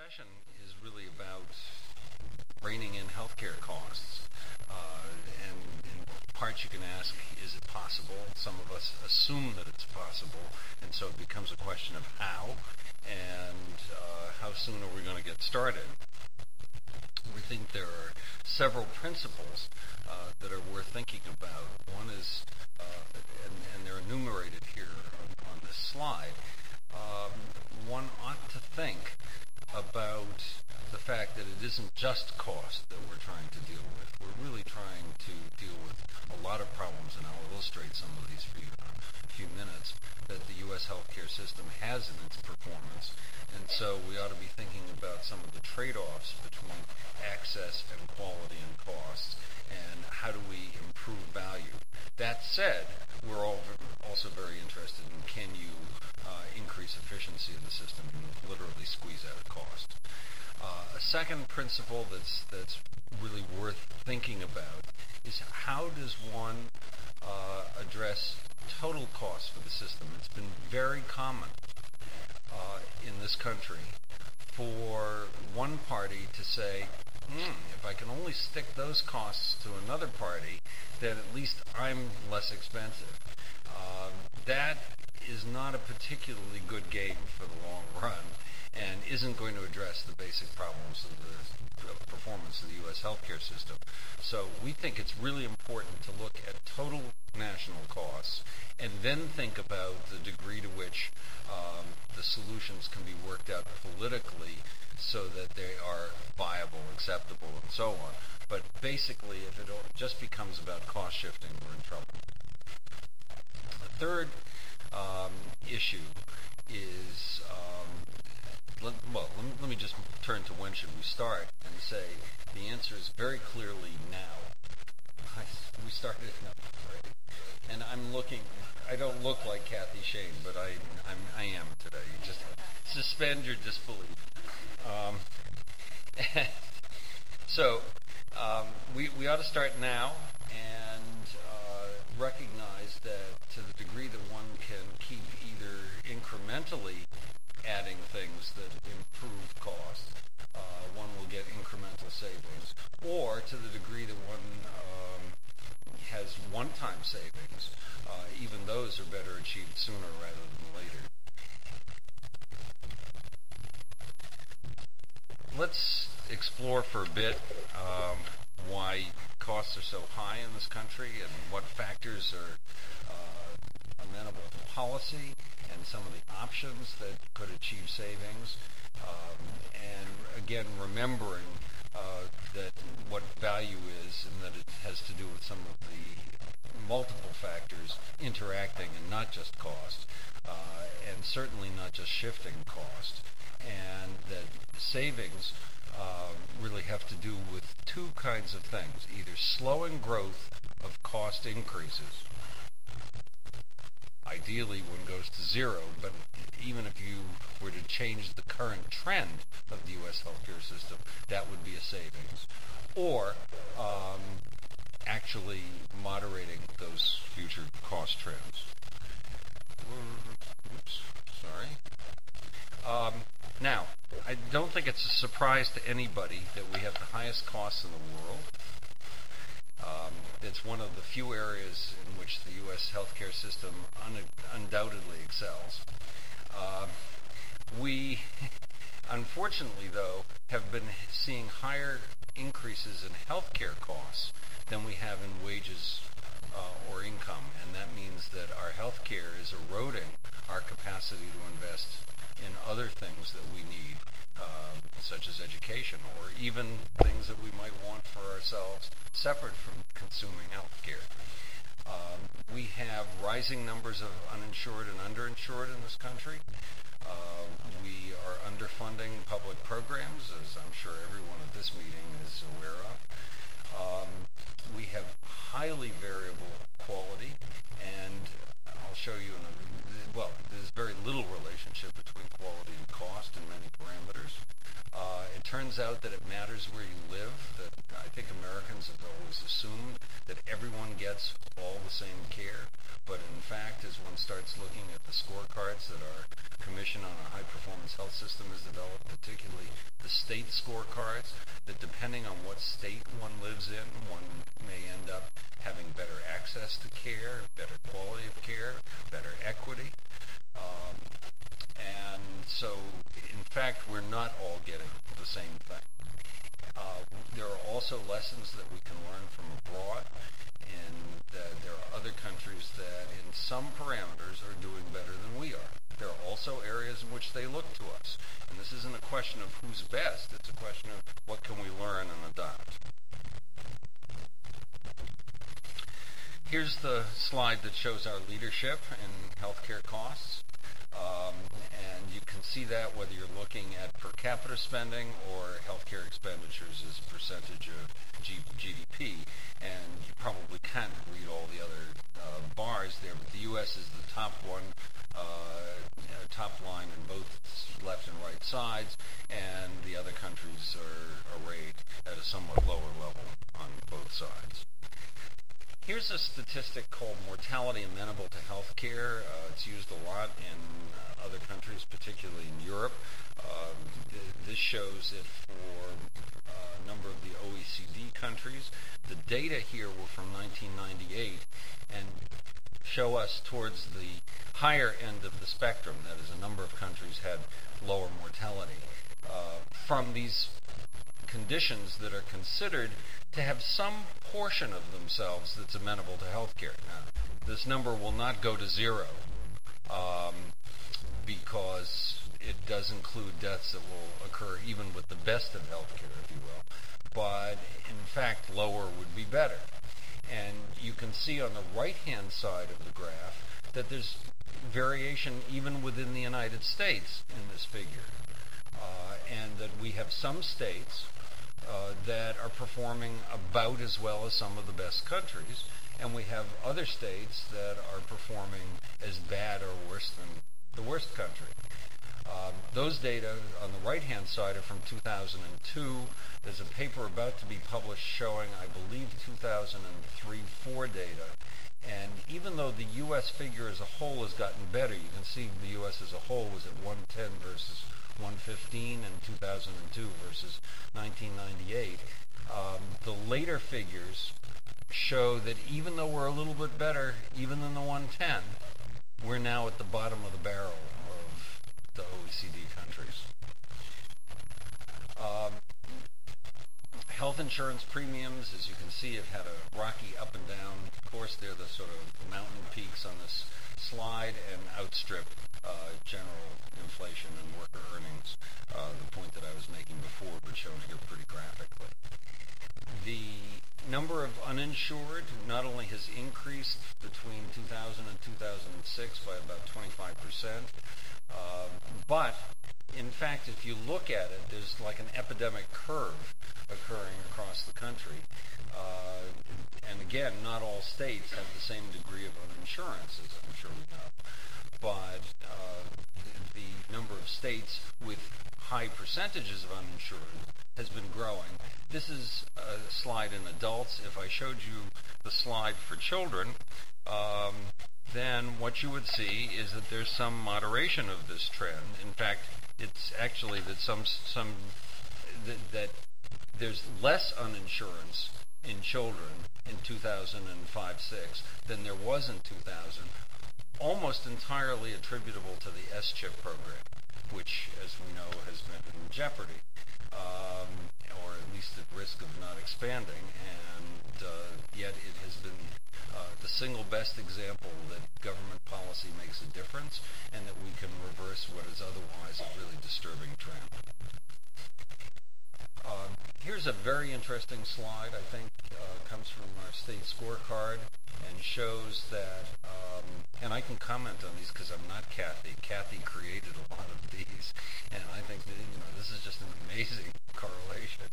session is really about reining in healthcare costs. And in part you can ask, is it possible? Some of us assume that it's possible, and so it becomes a question of how, and how soon are we going to get started? We think there are several principles that are worth thinking about. One is, and they're enumerated here on this slide, one ought to think about the fact that it isn't just cost that we're trying to deal with. We're really trying to deal with a lot of problems, and I'll illustrate some of these for you in a few minutes, that the U.S. healthcare system has in its performance. And so we ought to be thinking about some of the trade-offs between access and quality and costs, and how do we improve value. That said, we're all also very interested in can you increase efficiency of the system and literally squeeze out cost. A second principle that's really worth thinking about is how does one address total cost for the system. It's been very common in this country for one party to say, if I can only stick those costs to another party, then at least I'm less expensive. That is not a particularly good game for the long run, and isn't going to address the basic problems of the performance of the U.S. healthcare system. So we think it's really important to look at total national costs and then think about the degree to which the solutions can be worked out politically so that they are viable, acceptable, and so on. But basically, if it just becomes about cost shifting, we're in trouble. The third issue is, let me just turn to when should we start and say the answer is very clearly now. We started now, right? And I don't look like Kathy Shane, but I am today. You just suspend your disbelief. So we ought to start now and recognize that to the degree that one can keep either incrementally adding things that improve cost, one will get incremental savings, or to the degree that one has one-time savings, even those are better achieved sooner rather than later. Let's explore for a bit why costs are so high in this country and what factors are amenable to policy and some of the options that could achieve savings. And again, remembering that what value is and that it has to do with some of the multiple factors interacting and not just cost, and certainly not just shifting cost, and that savings really have to do with two kinds of things, either slowing growth of cost increases. Ideally, one goes to zero, but even if you were to change the current trend of the U.S. healthcare system, that would be a savings. Or actually moderating those future cost trends. Oops, sorry. Now, I don't think it's a surprise to anybody that we have the highest costs in the world. It's one of the few areas in which the U.S. healthcare system undoubtedly excels. We, unfortunately, though, have been seeing higher increases in healthcare costs than we have in wages or income, and that means that our healthcare is eroding our capacity to invest in other things that we need, such as education, or even things that we might want for ourselves separate from consuming healthcare. We have rising numbers of uninsured and underinsured in this country. We are underfunding public programs, as I'm sure everyone at this meeting is aware of. We have highly variable quality, and I'll show you there's very little relationship between quality and cost in many parameters. It turns out that it matters where you live, that I think Americans have always assumed that everyone gets all the same care, but in fact, as one starts looking at the scorecards that our Commission on a High Performance Health System has developed, particularly state scorecards that depending on what state one lives in, one may end up having better access to care, better quality of care, better equity. And so, in fact, we're not all getting the same thing. There are also lessons that we can learn from abroad, and there are other countries that in some parameters are doing better than we are. There are also areas in which they look to us. And this isn't a question of who's best, it's a question of what can we learn and adopt. Here's the slide that shows our leadership in healthcare costs. And you can see that whether you're looking at per capita spending or healthcare expenditures as a percentage of GDP. And you probably can't read all the other bars there, but the U.S. is the top one, top line in both left and right sides, and the other countries are arrayed at a somewhat lower level on both sides. Here's a statistic called mortality amenable to health care. It's used a lot in other countries, particularly in Europe. This shows it for a number of the OECD countries. The data here were from 1998 and show us towards the higher end of the spectrum. That is, a number of countries had lower mortality from these conditions that are considered to have some portion of themselves that's amenable to health care. Now, this number will not go to zero because it does include deaths that will occur even with the best of health care, if you will. But, in fact, lower would be better. And you can see on the right-hand side of the graph that there's variation even within the United States in this figure. And that we have some states that are performing about as well as some of the best countries, and we have other states that are performing as bad or worse than the worst country. Those data on the right-hand side are from 2002. There's a paper about to be published showing, I believe, 2003-4 data. And even though the U.S. figure as a whole has gotten better, you can see the U.S. as a whole was at 110 versus 115 in 2002 versus 1998. The later figures show that even though we're a little bit better, even than the 110, we're now at the bottom of the barrel of the OECD countries. Health insurance premiums, as you can see, have had a rocky up and down course. They're the sort of mountain peaks on this slide and outstrip general inflation and worker earnings, the point that I was making before, but shown here pretty graphically. The number of uninsured not only has increased between 2000 and 2006 by about 25%, but in fact, if you look at it, there's like an epidemic curve occurring across the country. And again, not all states have the same degree of uninsurance, as I'm sure we know. But the number of states with high percentages of uninsured has been growing. This is a slide in adults. If I showed you the slide for children, then what you would see is that there's some moderation of this trend. In fact, it's actually that that there's less uninsurance in children in 2005-06 than there was in 2000, almost entirely attributable to the S-CHIP program, which, as we know, has been in jeopardy, or at least at risk of not expanding, and yet it has been the single best example that government policy makes a difference and that we can reverse what is otherwise a really disturbing trend. Here's a very interesting slide, I think, comes from our state scorecard and shows that, and I can comment on these because I'm not Kathy. Kathy created a lot of these, and I think that, this is just an amazing correlation.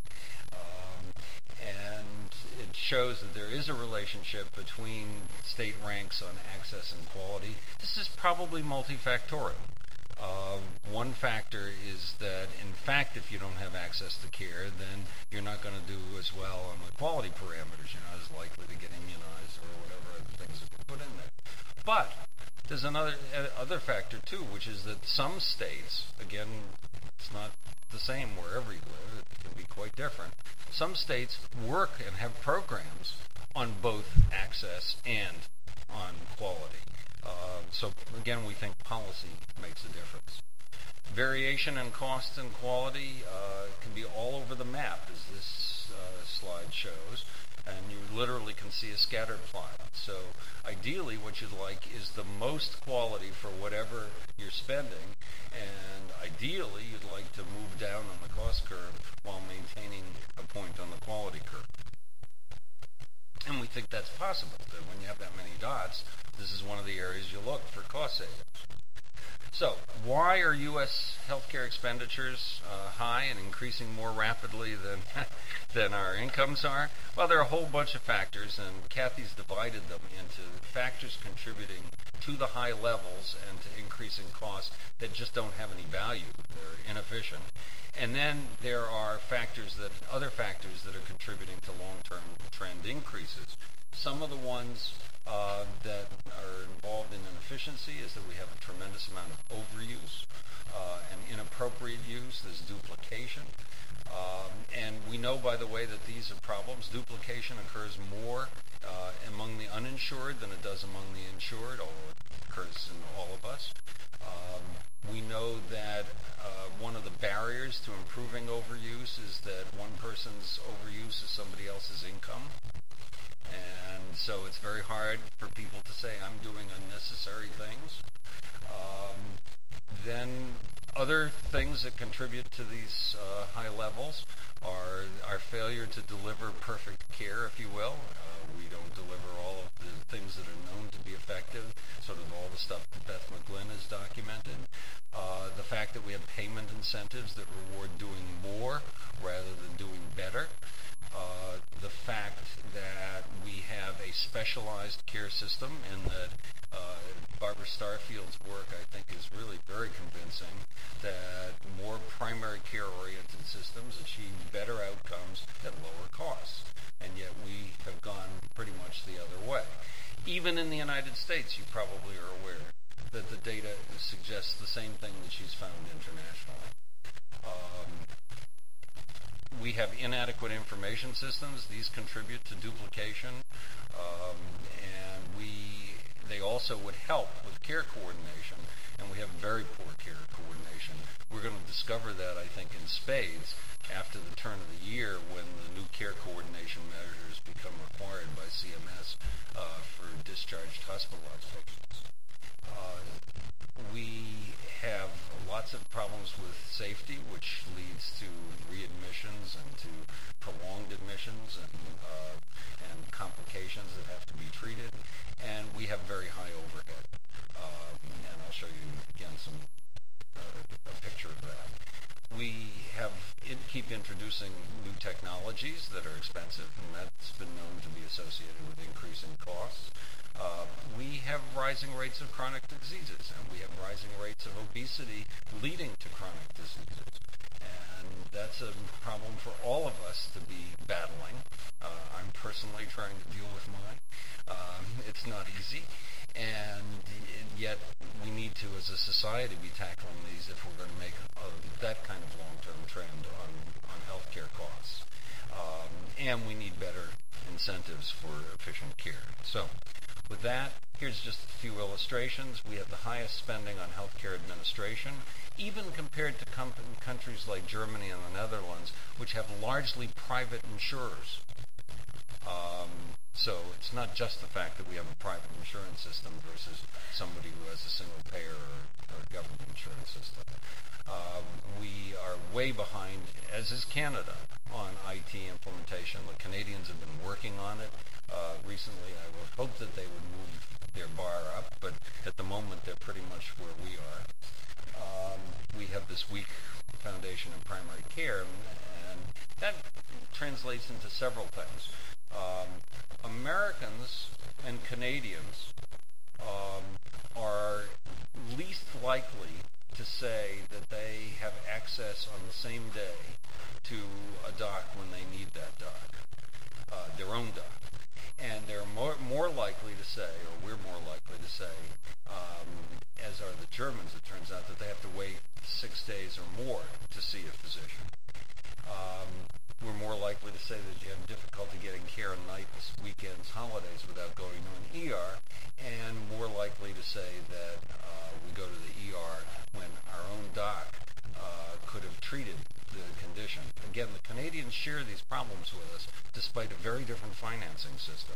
And it shows that there is a relationship between state ranks on access and quality. This is probably multifactorial. One factor is that, in fact, if you don't have access to care, then you're not going to do as well on the quality parameters. You're not as likely to get immunized or whatever other things that we put in there. But there's another other factor, too, which is that some states, again, it's not the same wherever you live. quite different. Some states work and have programs on both access and on quality. So again, we think policy makes a difference. Variation in cost and quality can be all over the map, as this slide shows, and you literally can see a scatter plot. So ideally what you'd like is the most quality for whatever you're spending, and ideally you'd like to move down on the cost curve while maintaining a point on the quality curve. And we think that's possible, that when you have that many dots, this is one of the areas you look for cost savings. So, why are U.S. healthcare expenditures high and increasing more rapidly than our incomes are? Well, there are a whole bunch of factors, and Kathy's divided them into factors contributing to the high levels and to increasing costs that just don't have any value. They're inefficient. And then there are other factors that are contributing to long-term trend increases. Some of the ones that are involved in inefficiency is that we have a tremendous amount of overuse and inappropriate use. There's duplication. And we know, by the way, that these are problems. Duplication occurs more among the uninsured than it does among the insured, although it occurs in all of us. We know that one of the barriers to improving overuse is that one person's overuse is somebody else's income. And so it's very hard for people to say, I'm doing unnecessary things. Then other things that contribute to these high levels are our failure to deliver perfect care, if you will. We don't deliver all of the things that are known to be effective, sort of all the stuff that Beth McGlynn has documented. The fact that we have payment incentives that reward doing more rather than doing better. The fact that we have a specialized care system, and that Barbara Starfield's work, I think, is really very convincing, that more primary care-oriented systems achieve better outcomes at lower costs. And yet we have gone pretty much the other way. Even in the United States, you probably are aware that the data suggests the same thing that she's found internationally. We have inadequate information systems. These contribute to duplication, and they also would help with care coordination, and we have very poor care coordination. We're going to discover that, I think, in spades after the turn of the year, when the new care coordination measures become required by CMS for discharged hospitalized patients. We have lots of problems with safety, which leads to readmissions and to prolonged admissions and complications that have to be treated. And we have very high overhead. And I'll show you again a picture of that. We keep introducing new technologies that are expensive, and that's been known to be associated with increasing costs. We have rising rates of chronic diseases, and we have rising rates of obesity leading to chronic diseases. And that's a problem for all of us to be battling. I'm personally trying to deal with mine. It's not easy, and yet we need to, as a society, be tackling these if we're going to make that kind of long-term trend on healthcare costs. And we need better incentives for efficient care. So, with that, here's just a few illustrations. We have the highest spending on healthcare administration, even compared to countries like Germany and the Netherlands, which have largely private insurers. So it's not just the fact that we have a private insurance system versus somebody who has a single payer or government insurance system. We are way behind, as is Canada, on IT implementation. The Canadians have been working on it. Recently, I would hope that they would move their bar up, but at the moment they're pretty much where we are. We have this weak foundation in primary care, and that translates into several things. Americans and Canadians are least likely to say that they have access on the same day to a doc when they need that doc, their own doc. And they're more likely to say, or we're more likely to say, as are the Germans, it turns out, that they have to wait 6 days or more to see a physician. say that you have difficulty getting care on nights, weekends, holidays without going to an ER, and more likely to say that we go to the ER when our own doc could have treated the condition. Again, the Canadians share these problems with us despite a very different financing system.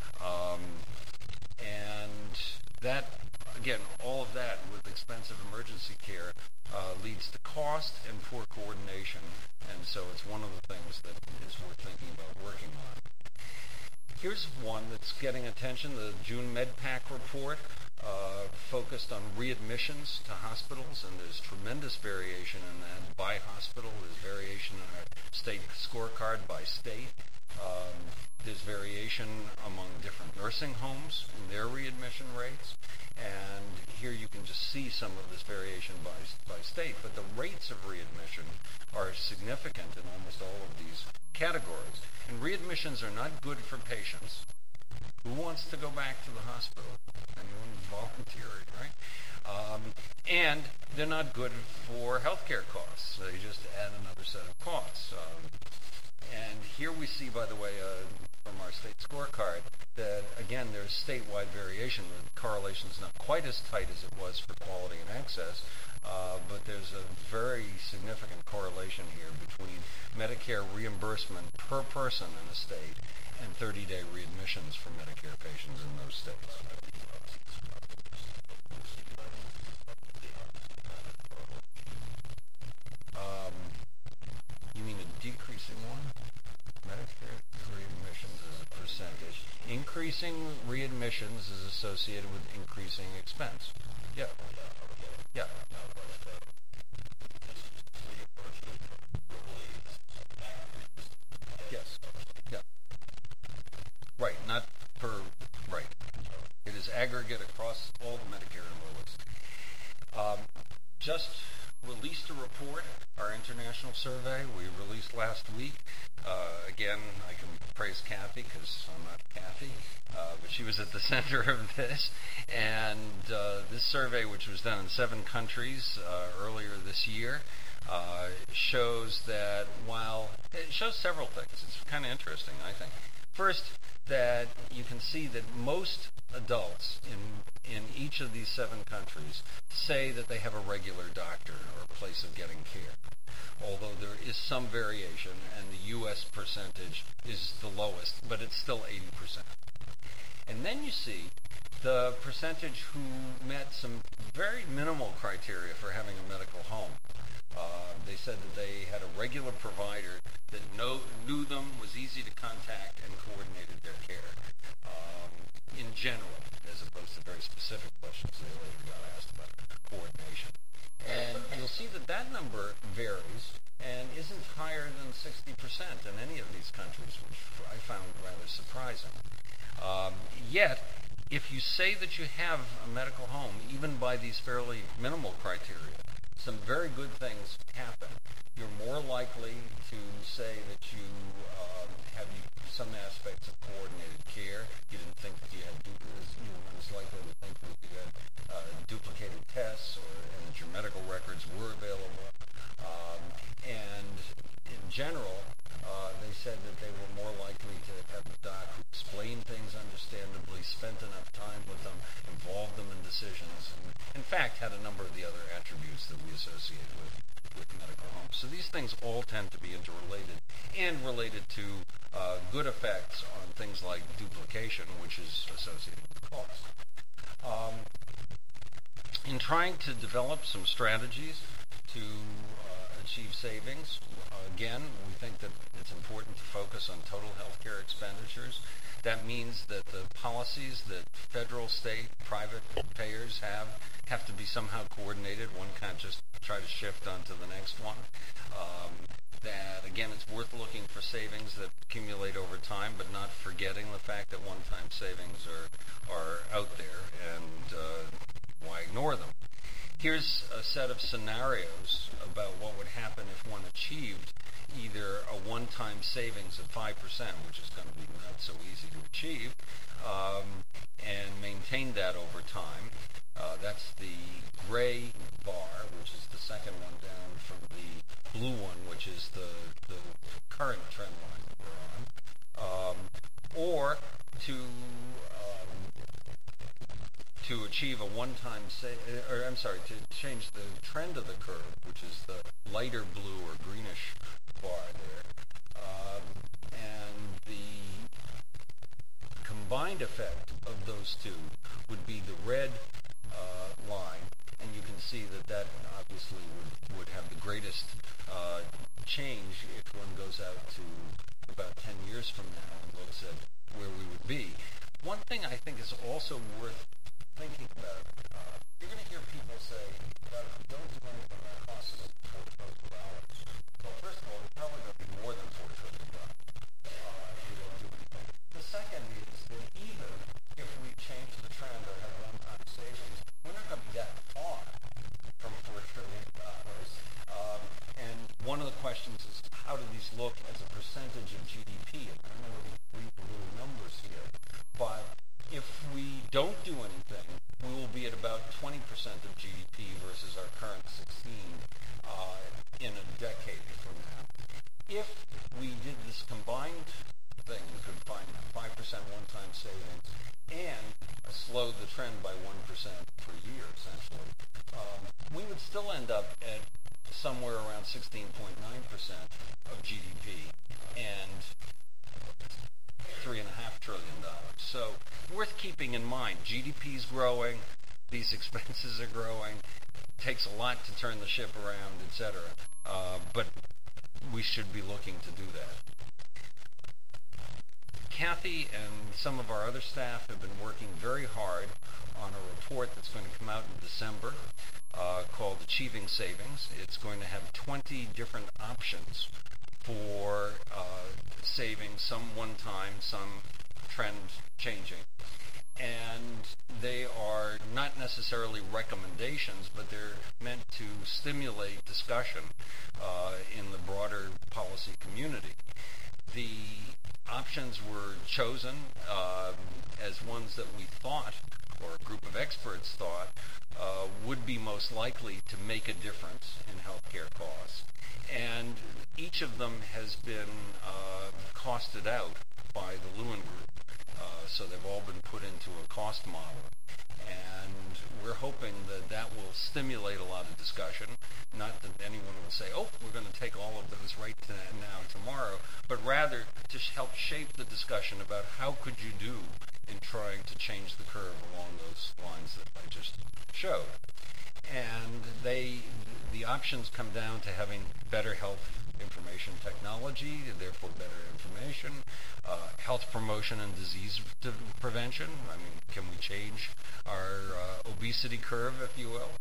And that, again, all of that with expensive emergency care leads to cost and poor coordination. And so it's one of the things that is worth thinking about working on. Here's one that's getting attention, the June MedPAC report focused on readmissions to hospitals, and there's tremendous variation in that by hospital. There's variation in our state scorecard by state. There's variation among different nursing homes in their readmission rates, and here you can just see some of this variation by state, but the rates of readmission are significant in almost all of these categories. And readmissions are not good for patients. Who wants to go back to the hospital? Anyone volunteering, right? And they're not good for healthcare costs. They just add another set of costs. And here we see, by the way, from our state scorecard, that again there's statewide variation. The correlation is not quite as tight as it was for quality and access, but there's a very significant correlation here between Medicare reimbursement per person in a state and 30-day readmissions for Medicare patients in those states. You mean a decreasing one? Medicare readmissions as a percentage. Increasing readmissions is associated with increasing expense. Yeah. Yeah. Yes. Yeah. Right. Not per. Right. It is aggregate across all the Medicare enrollees. Just released a report, our international survey we released last week. Again, I can praise Kathy because I'm not Kathy, but she was at the center of this. And this survey, which was done in 7 countries earlier this year, shows that it shows several things. It's kind of interesting, I think. First, that you can see that most adults in each of these 7 countries say that they have a regular doctor or a place of getting care, although there is some variation, and the U.S. percentage is the lowest, but it's still 80%. And then you see the percentage who met some very minimal criteria for having a medical home. They said that they had a regular provider that knew them, was easy to contact, and coordinated their care in general, as opposed to very specific questions they later got asked about coordination. And you'll see that that number varies and isn't higher than 60% in any of these countries, which I found rather surprising. Yet, if you say that you have a medical home, even by these fairly minimal criteria, some very good things happen. You're more likely to say that you have some aspects of coordinated care. You didn't think that you had duplicates. You were less likely to think that you had duplicated tests, and that your medical records were available. And in general, they said that they were more likely to have a doc who explained things understandably, spent enough time with them, involved them in decisions, and in fact had a number of the other attributes that we associate with medical homes. So these things all tend to be interrelated and related to good effects on things like duplication, which is associated with cost. In trying to develop some strategies to achieve savings, again, we think that it's important to focus on total healthcare expenditures. That means that the policies that federal, state, private payers have to be somehow coordinated. One can't just try to shift onto the next one. That, again, it's worth looking for savings that accumulate over time, but not forgetting the fact that one-time savings are out there, and why ignore them? Here's a set of scenarios about what would happen if one achieved either a one-time savings of 5%, which is going to be not so easy to achieve, and maintain that over time. That's the gray bar, which is the second one down from the blue one, which is the current trend line that we're on. or to achieve a one-time to change the trend of the curve, which is the lighter blue or greenish bar there, and the combined effect of those two would be the red line, and you can see that obviously would have the greatest change if one goes out to about 10 years from now and looks at where we would be. One thing I think is also worth thinking about, you're going to hear people say that if we don't do anything, our costs will be $4 trillion. Well, first of all, it's probably going to be more than $4 trillion if we don't do anything. The second is that even if we change the trend or have one-time savings, we're not going to be that far from $4 trillion. And one of the questions is, how do these look as a percentage of GDP? And I don't know whether you read the little numbers here, but if we don't do anything, we will be at about 20% of GDP versus our current 16 in a decade from now. If we did this combined thing, we could find 5% one-time savings and slowed the trend by 1% per year, essentially, we would still end up at somewhere around 16.9% of GDP and $3.5 trillion. So worth keeping in mind, GDP is growing, these expenses are growing, it takes a lot to turn the ship around, etc. But we should be looking to do that. Kathy and some of our other staff have been working very hard on a report that's going to come out in December called Achieving Savings. It's going to have 20 different options for saving, some one-time, some trend changing. And they are not necessarily recommendations, but they're meant to stimulate discussion in the broader policy community. The options were chosen as ones that we thought, or a group of experts thought, would be most likely to make a difference in healthcare costs. And each of them has been costed out by the Lewin Group. So they've all been put into a cost model. And we're hoping that will stimulate a lot of discussion. Not that anyone will say, oh, we're going to take all of those right now, tomorrow, but rather to help shape the discussion about how could you do in trying to change the curve along those lines that I just showed. And the options come down to having better health information technology, therefore better information, health promotion and disease prevention. I mean, can we change our obesity curve, if you will?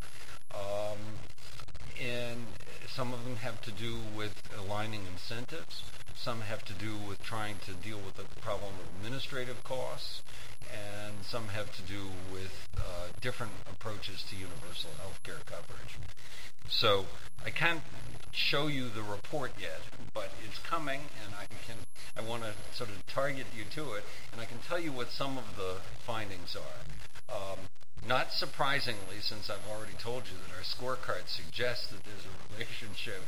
And some of them have to do with aligning incentives. Some have to do with trying to deal with the problem of administrative costs. And some have to do with different approaches to universal health care coverage. So I can't show you the report yet, but it's coming, and I want to sort of target you to it, and I can tell you what some of the findings are. Not surprisingly, since I've already told you that our scorecard suggests that there's a relationship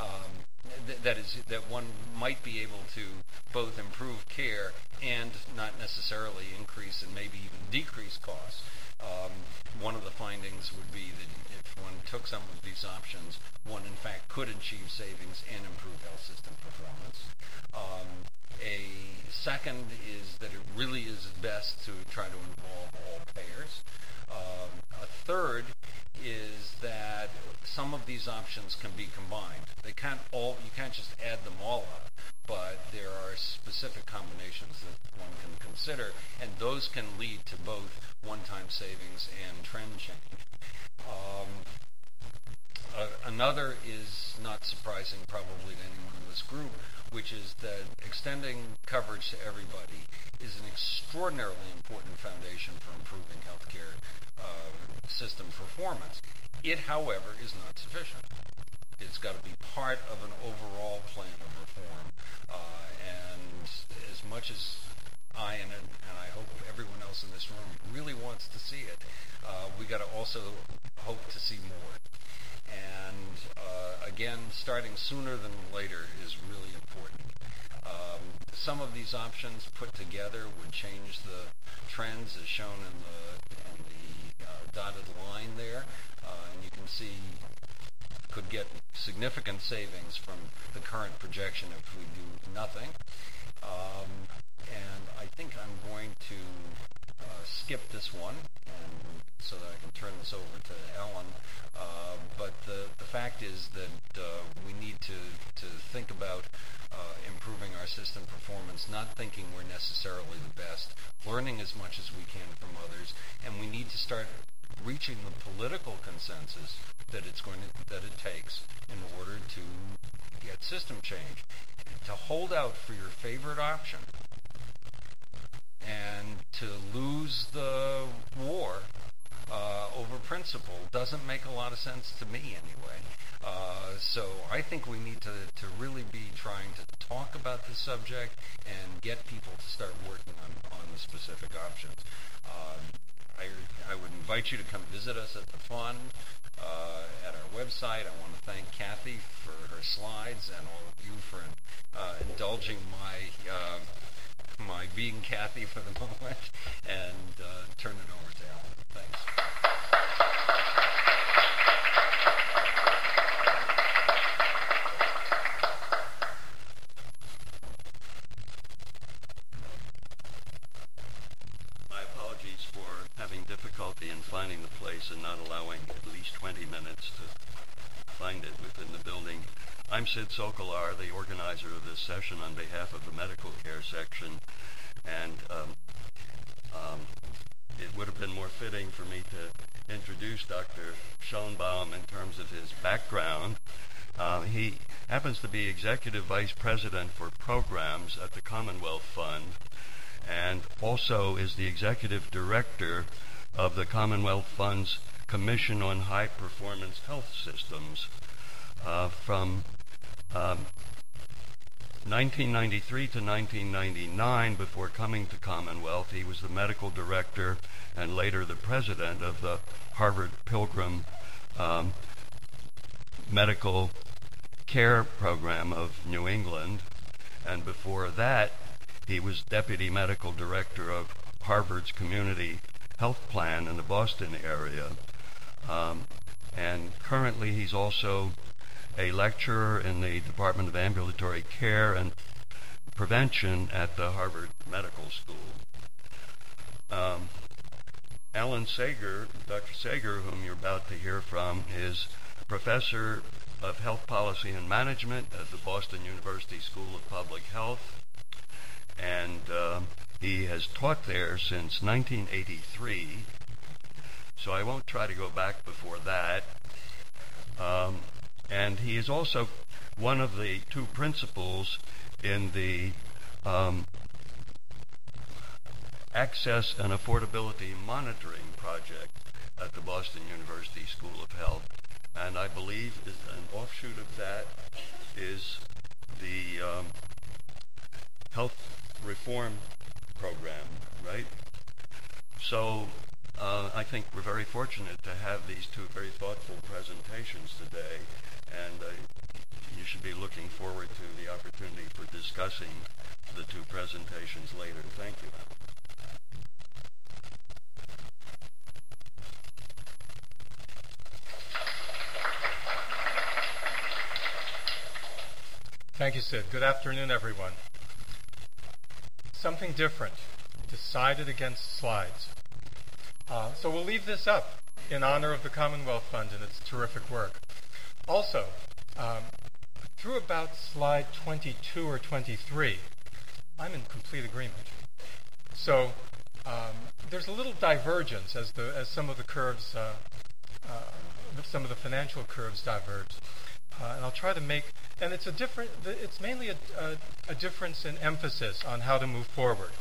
that one might be able to both improve care and not necessarily increase and maybe even decrease costs. One of the findings would be that if one took some of these options, one in fact could achieve savings and improve health system performance. A second is that it really is best to try to involve all payers. A third is that some of these options can be combined. You can't just add them all up, but there are specific combinations that one can consider, and those can lead to both one-time savings and trend change. Another is not surprising probably to anyone in this group, which is that extending coverage to everybody is an extraordinarily important foundation for improving healthcare system performance. It, however, is not sufficient. It's got to be part of an overall plan of reform. And as much as I and I hope everyone else in this room really wants to see it, we got to also hope to see more. And again, starting sooner than later is really important. some of these options put together would change the trends as shown in the dotted line there. And you can see could get significant savings from the current projection if we do nothing. And I think I'm going to skip this one and so that I can turn this over to Ellen. But the fact is that we need to think about improving our system performance, not thinking we're necessarily the best, learning as much as we can from others, and we need to start reaching the political consensus that it takes in order to get system change. To hold out for your favorite option and to lose the war over principle doesn't make a lot of sense to me anyway. So I think we need to really be trying to talk about this subject and get people to start working on the specific options. I would invite you to come visit us at the fund, at our website. I want to thank Kathy for her slides and all of you for indulging my being Kathy for the moment, and turn it over to Ellen. Thanks. My apologies for having difficulty in finding the place and not allowing at least 20 minutes to find it within the building. I'm Sid Sokolar, the organizer of this session on behalf of the medical care section, and it would have been more fitting for me to introduce Dr. Schoenbaum in terms of his background. He happens to be Executive Vice President for Programs at the Commonwealth Fund, and also is the Executive Director of the Commonwealth Fund's Commission on High Performance Health Systems. From 1993 to 1999, before coming to Commonwealth, he was the medical director and later the president of the Harvard Pilgrim Medical Care Program of New England. And before that, he was deputy medical director of Harvard's Community Health Plan in the Boston area. And currently he's also a lecturer in the Department of Ambulatory Care and Prevention at the Harvard Medical School. Alan Sager, Dr. Sager, whom you're about to hear from, is professor of health policy and management at the Boston University School of Public Health, and he has taught there since 1983, so I won't try to go back before that. And he is also one of the two principals in the Access and Affordability Monitoring Project at the Boston University School of Health. And I believe an offshoot of that is the health reform program, right? So I think we're very fortunate to have these two very thoughtful presentations today, and you should be looking forward to the opportunity for discussing the two presentations later. Thank you. Thank you, Sid. Good afternoon, everyone. Something different. Decided against slides. So we'll leave this up in honor of the Commonwealth Fund and its terrific work. Also, through about slide 22 or 23, I'm in complete agreement. So there's a little divergence as some of the curves, some of the financial curves diverge. And I'll try to make, and it's mainly a difference in emphasis on how to move forward.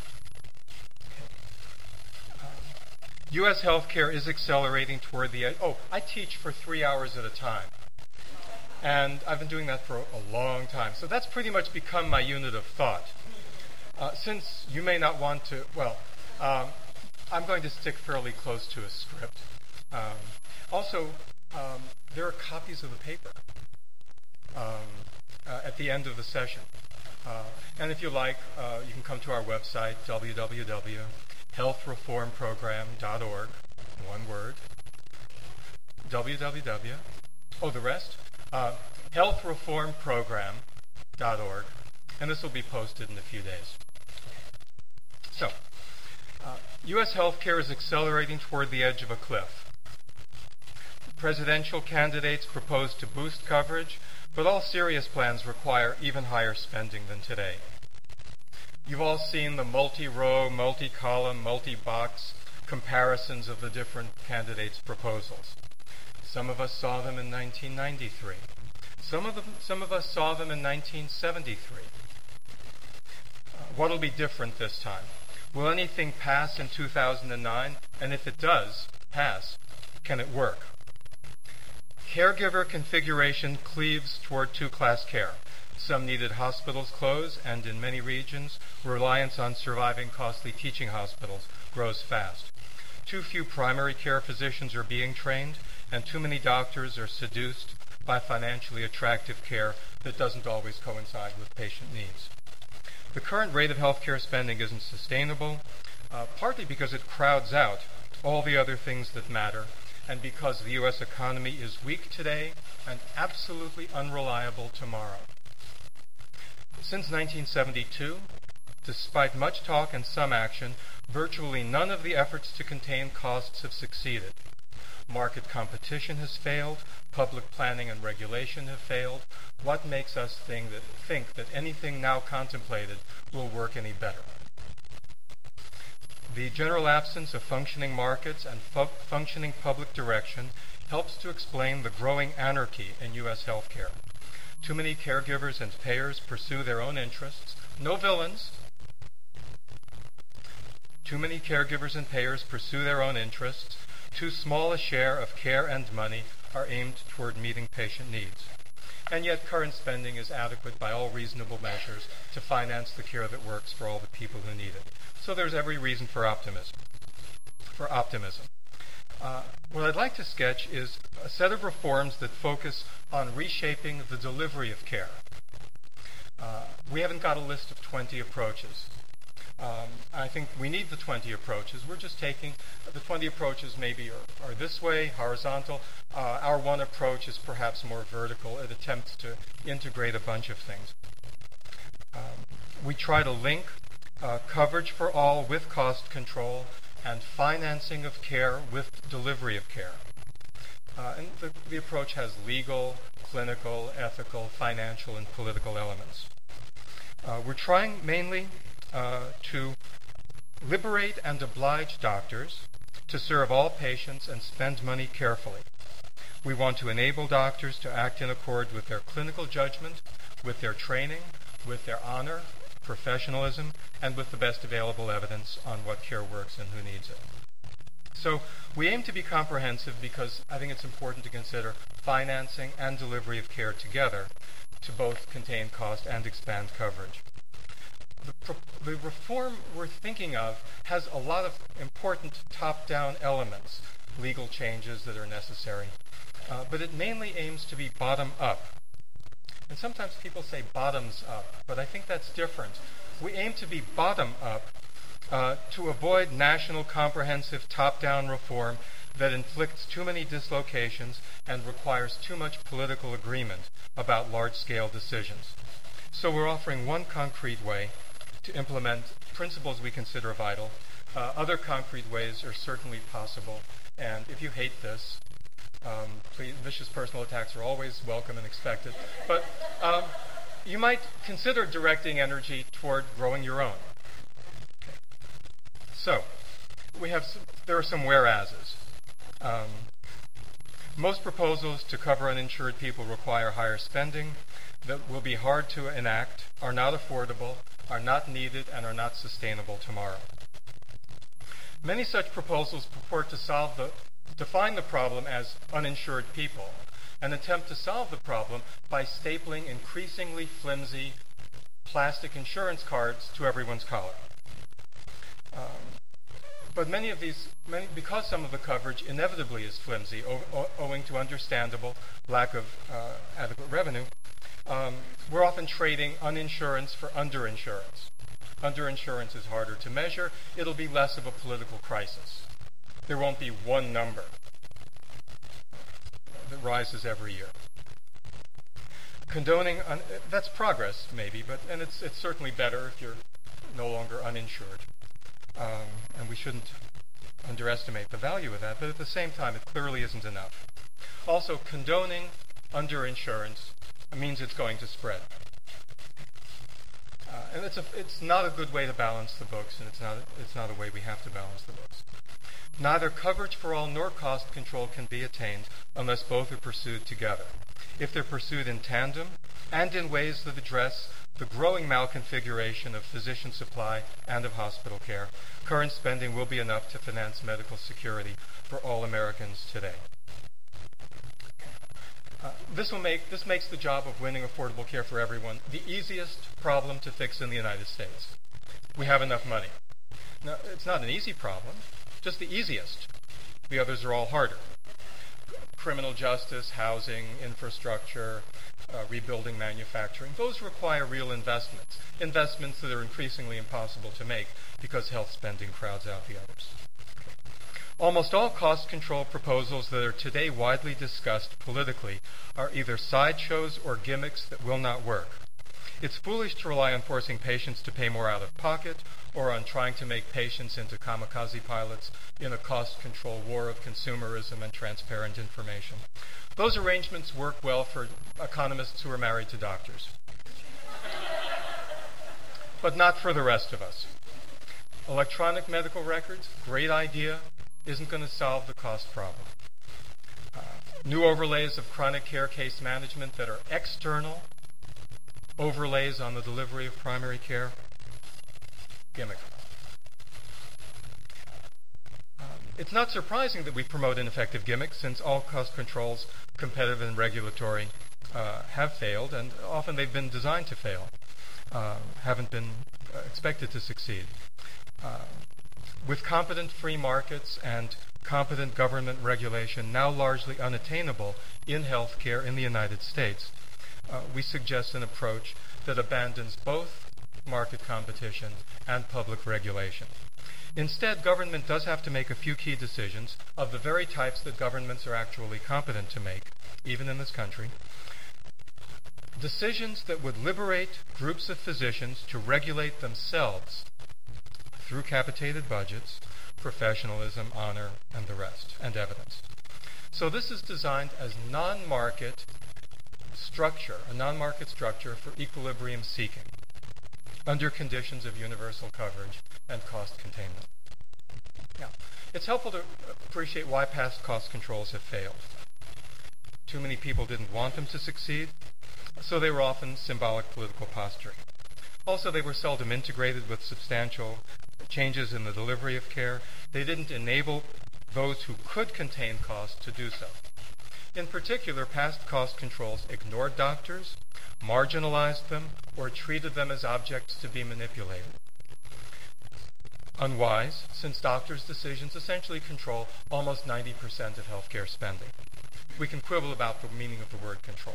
U.S. healthcare is accelerating toward I teach for 3 hours at a time. And I've been doing that for a long time. So that's pretty much become my unit of thought. Since you may not want to, I'm going to stick fairly close to a script. Also, there are copies of the paper at the end of the session. And if you like, you can come to our website, www.healthreformprogram.org, one word, healthreformprogram.org, and this will be posted in a few days. So, U.S. healthcare is accelerating toward the edge of a cliff. Presidential candidates propose to boost coverage, but all serious plans require even higher spending than today. You've all seen the multi-row, multi-column, multi-box comparisons of the different candidates' proposals. Some of us saw them in 1993. Some of us saw them in 1973. What'll be different this time? Will anything pass in 2009? And if it does pass, can it work? Caregiver configuration cleaves toward two-class care. Some needed hospitals close, and in many regions, reliance on surviving costly teaching hospitals grows fast. Too few primary care physicians are being trained, and too many doctors are seduced by financially attractive care that doesn't always coincide with patient needs. The current rate of healthcare spending isn't sustainable, partly because it crowds out all the other things that matter, and because the U.S. economy is weak today and absolutely unreliable tomorrow. Since 1972, despite much talk and some action, virtually none of the efforts to contain costs have succeeded. Market competition has failed, public planning and regulation have failed. What makes us think that anything now contemplated will work any better? The general absence of functioning markets and functioning public direction helps to explain the growing anarchy in U.S. healthcare. Too many caregivers and payers pursue their own interests. No villains. Too many caregivers and payers pursue their own interests. Too small a share of care and money are aimed toward meeting patient needs. And yet current spending is adequate by all reasonable measures to finance the care that works for all the people who need it. So there's every reason for optimism. What I'd like to sketch is a set of reforms that focus on reshaping the delivery of care. We haven't got a list of 20 approaches. I think we need the 20 approaches. We're just taking the 20 approaches maybe are this way, horizontal. Our one approach is perhaps more vertical. It attempts to integrate a bunch of things. We try to link coverage for all with cost control and financing of care with delivery of care. And the approach has legal, clinical, ethical, financial, and political elements. We're trying mainly to liberate and oblige doctors to serve all patients and spend money carefully. We want to enable doctors to act in accord with their clinical judgment, with their training, with their honor, professionalism, and with the best available evidence on what care works and who needs it. So we aim to be comprehensive because I think it's important to consider financing and delivery of care together to both contain cost and expand coverage. The reform we're thinking of has a lot of important top-down elements, legal changes that are necessary, but it mainly aims to be bottom-up. And sometimes people say bottoms-up, but I think that's different. We aim to be bottom-up to avoid national comprehensive top-down reform that inflicts too many dislocations and requires too much political agreement about large-scale decisions. So we're offering one concrete way to implement principles we consider vital. Other concrete ways are certainly possible, and if you hate this, please, vicious personal attacks are always welcome and expected, but you might consider directing energy toward growing your own. Okay. So, there are some whereases. Most proposals to cover uninsured people require higher spending that will be hard to enact, are not affordable, are not needed, and are not sustainable tomorrow. Many such proposals purport to define the problem as uninsured people and attempt to solve the problem by stapling increasingly flimsy plastic insurance cards to everyone's collar. But because some of the coverage inevitably is flimsy, owing to understandable lack of adequate revenue, We're often trading uninsurance for underinsurance. Underinsurance is harder to measure. It'll be less of a political crisis. There won't be one number that rises every year. Condoning, that's progress maybe, and it's certainly better if you're no longer uninsured. And we shouldn't underestimate the value of that, but at the same time, it clearly isn't enough. Also, condoning underinsurance means it's going to spread. And it's not a good way to balance the books, and it's not a way we have to balance the books. Neither coverage for all nor cost control can be attained unless both are pursued together. If they're pursued in tandem and in ways that address the growing malconfiguration of physician supply and of hospital care, current spending will be enough to finance medical security for all Americans today. This makes the job of winning affordable care for everyone the easiest problem to fix in the United States. We have enough money. Now, it's not an easy problem, just the easiest. The others are all harder. Criminal justice, housing, infrastructure, rebuilding manufacturing, those require real investments that are increasingly impossible to make because health spending crowds out the others. Almost all cost control proposals that are today widely discussed politically are either sideshows or gimmicks that will not work. It's foolish to rely on forcing patients to pay more out of pocket or on trying to make patients into kamikaze pilots in a cost control war of consumerism and transparent information. Those arrangements work well for economists who are married to doctors, but not for the rest of us. Electronic medical records, great idea, isn't going to solve the cost problem. New overlays of chronic care case management that are external overlays on the delivery of primary care, gimmick. It's not surprising that we promote ineffective gimmicks, since all cost controls, competitive and regulatory, have failed, and often they've been designed to fail, haven't been expected to succeed. With competent free markets and competent government regulation now largely unattainable in healthcare in the United States, we suggest an approach that abandons both market competition and public regulation. Instead, government does have to make a few key decisions of the very types that governments are actually competent to make, even in this country. Decisions that would liberate groups of physicians to regulate themselves through capitated budgets, professionalism, honor, and the rest, and evidence. So this is designed as non-market structure, a non-market structure for equilibrium seeking under conditions of universal coverage and cost containment. Now, it's helpful to appreciate why past cost controls have failed. Too many people didn't want them to succeed, so they were often symbolic political posturing. Also, they were seldom integrated with substantial changes in the delivery of care. They didn't enable those who could contain costs to do so. In particular, past cost controls ignored doctors, marginalized them, or treated them as objects to be manipulated. Unwise, since doctors' decisions essentially control almost 90% of healthcare spending. We can quibble about the meaning of the word control.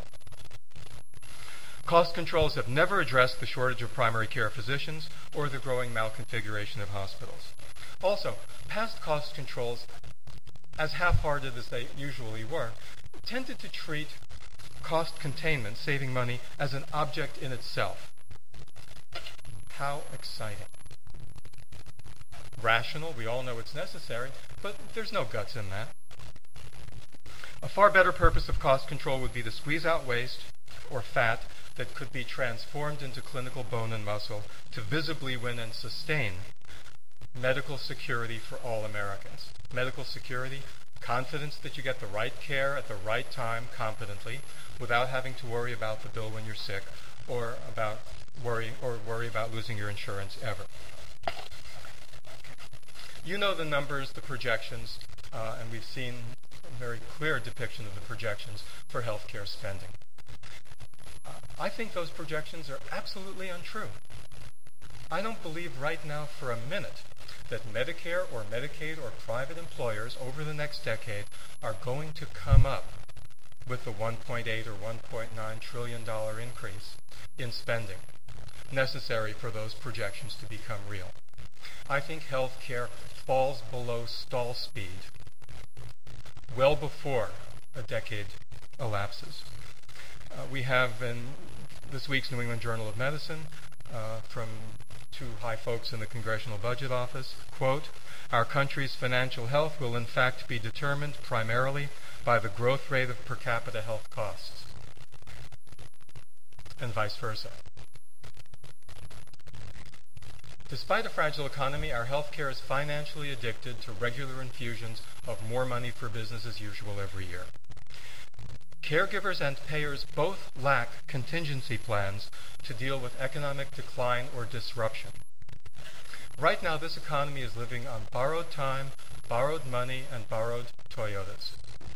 Cost controls have never addressed the shortage of primary care physicians or the growing malconfiguration of hospitals. Also, past cost controls, as half-hearted as they usually were, tended to treat cost containment, saving money, as an object in itself. How exciting. Rational, we all know it's necessary, but there's no guts in that. A far better purpose of cost control would be to squeeze out waste or fat that could be transformed into clinical bone and muscle to visibly win and sustain medical security for all Americans. Medical security, confidence that you get the right care at the right time competently without having to worry about the bill when you're sick or worry about losing your insurance ever. You know the numbers, the projections, and we've seen a very clear depiction of the projections for healthcare spending. I think those projections are absolutely untrue. I don't believe right now for a minute that Medicare or Medicaid or private employers over the next decade are going to come up with the $1.8 or $1.9 trillion increase in spending necessary for those projections to become real. I think healthcare falls below stall speed well before a decade elapses. We have in this week's New England Journal of Medicine from two high folks in the Congressional Budget Office, quote, "Our country's financial health will in fact be determined primarily by the growth rate of per capita health costs," and vice versa. Despite a fragile economy, our healthcare is financially addicted to regular infusions of more money for business as usual every year. Caregivers and payers both lack contingency plans to deal with economic decline or disruption. Right now, this economy is living on borrowed time, borrowed money, and borrowed Toyotas.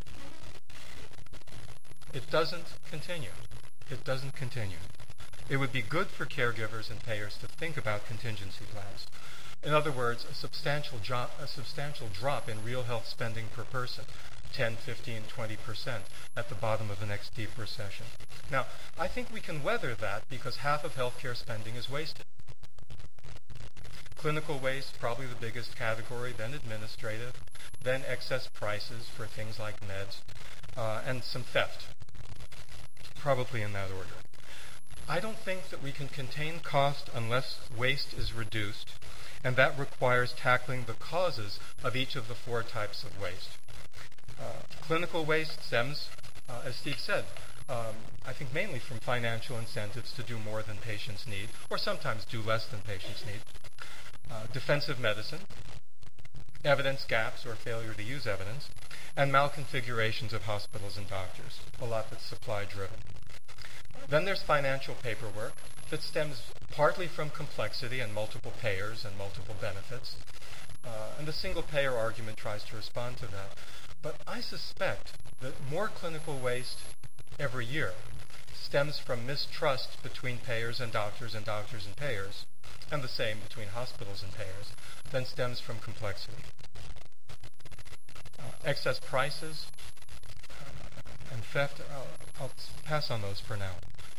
It doesn't continue. It doesn't continue. It would be good for caregivers and payers to think about contingency plans. In other words, a substantial drop in real health spending per person, 10, 15, 20% at the bottom of the next deep recession. Now, I think we can weather that because half of healthcare spending is wasted. Clinical waste, probably the biggest category, then administrative, then excess prices for things like meds, and some theft, probably in that order. I don't think that we can contain cost unless waste is reduced, and that requires tackling the causes of each of the four types of waste. Clinical waste stems, as Steve said, I think mainly from financial incentives to do more than patients need, or sometimes do less than patients need. Defensive medicine, evidence gaps or failure to use evidence, and malconfigurations of hospitals and doctors, a lot that's supply-driven. Then there's financial paperwork that stems partly from complexity and multiple payers and multiple benefits. And the single-payer argument tries to respond to that. But I suspect that more clinical waste every year stems from mistrust between payers and doctors and payers, and the same between hospitals and payers, than stems from complexity. Excess prices and theft, I'll pass on those for now.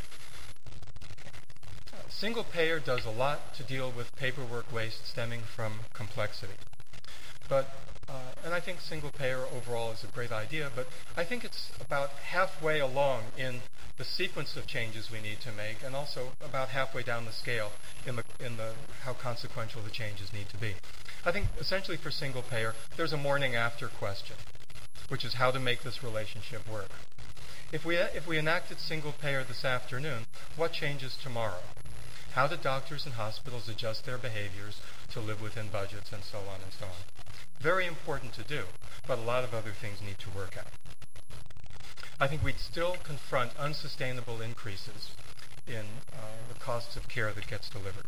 Single payer does a lot to deal with paperwork waste stemming from complexity. And I think single payer overall is a great idea, but I think it's about halfway along in the sequence of changes we need to make, and also about halfway down the scale in the how consequential the changes need to be. I think essentially for single payer, there's a morning after question, which is how to make this relationship work. If we enacted single payer this afternoon, what changes tomorrow? How do doctors and hospitals adjust their behaviors to live within budgets and so on and so on? Very important to do, but a lot of other things need to work out. I think we'd still confront unsustainable increases in the costs of care that gets delivered.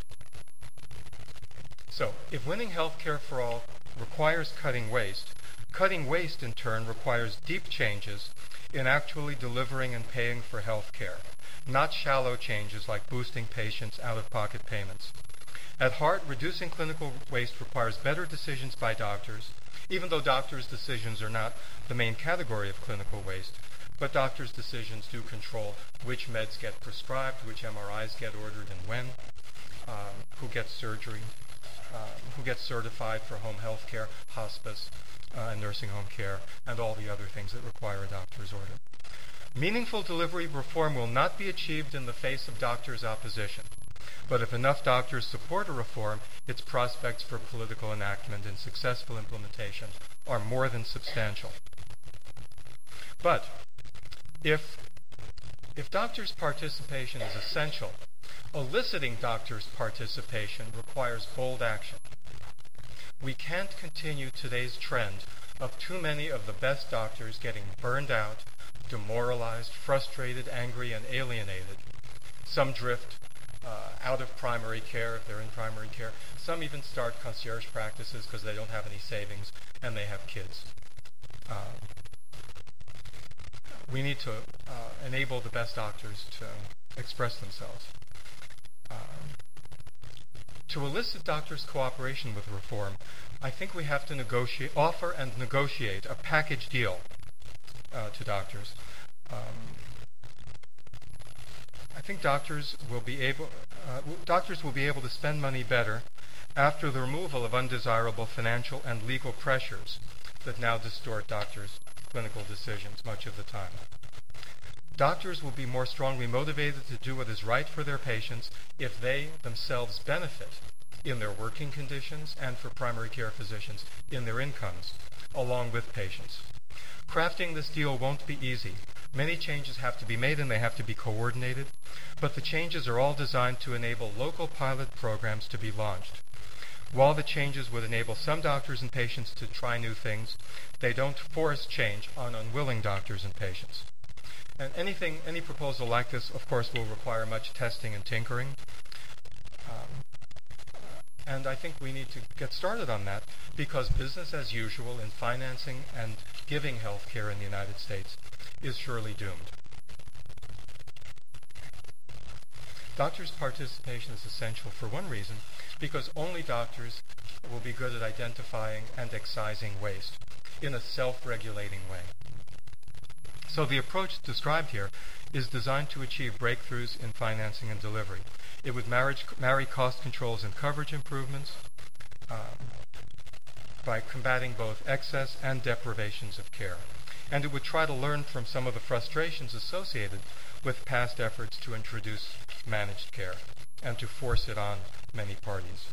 So, if winning health care for all requires cutting waste in turn requires deep changes in actually delivering and paying for health care, not shallow changes like boosting patients' out-of-pocket payments. At heart, reducing clinical waste requires better decisions by doctors, even though doctors' decisions are not the main category of clinical waste, but doctors' decisions do control which meds get prescribed, which MRIs get ordered and when, who gets surgery, who gets certified for home health care, hospice, and nursing home care, and all the other things that require a doctor's order. Meaningful delivery reform will not be achieved in the face of doctors' opposition. But if enough doctors support a reform, its prospects for political enactment and successful implementation are more than substantial. But if doctors' participation is essential, eliciting doctors' participation requires bold action. We can't continue today's trend of too many of the best doctors getting burned out, demoralized, frustrated, angry, and alienated. Some drift out of primary care if they're in primary care. Some even start concierge practices because they don't have any savings and they have kids. We need to enable the best doctors to express themselves. To elicit doctors' cooperation with reform, I think we have to offer and negotiate a package deal to doctors I think doctors will be able to spend money better after the removal of undesirable financial and legal pressures that now distort doctors' clinical decisions much of the time. Doctors will be more strongly motivated to do what is right for their patients if they themselves benefit in their working conditions, and for primary care physicians in their incomes, along with patients. Crafting this deal won't be easy. Many changes have to be made and they have to be coordinated, but the changes are all designed to enable local pilot programs to be launched. While the changes would enable some doctors and patients to try new things, they don't force change on unwilling doctors and patients. And any proposal like this, of course, will require much testing and tinkering. And I think we need to get started on that because business as usual in financing and giving health care in the United States is surely doomed. Doctors' participation is essential for one reason, because only doctors will be good at identifying and excising waste in a self-regulating way. So the approach described here is designed to achieve breakthroughs in financing and delivery. It would marry cost controls and coverage improvements by combating both excess and deprivations of care. And it would try to learn from some of the frustrations associated with past efforts to introduce managed care and to force it on many parties.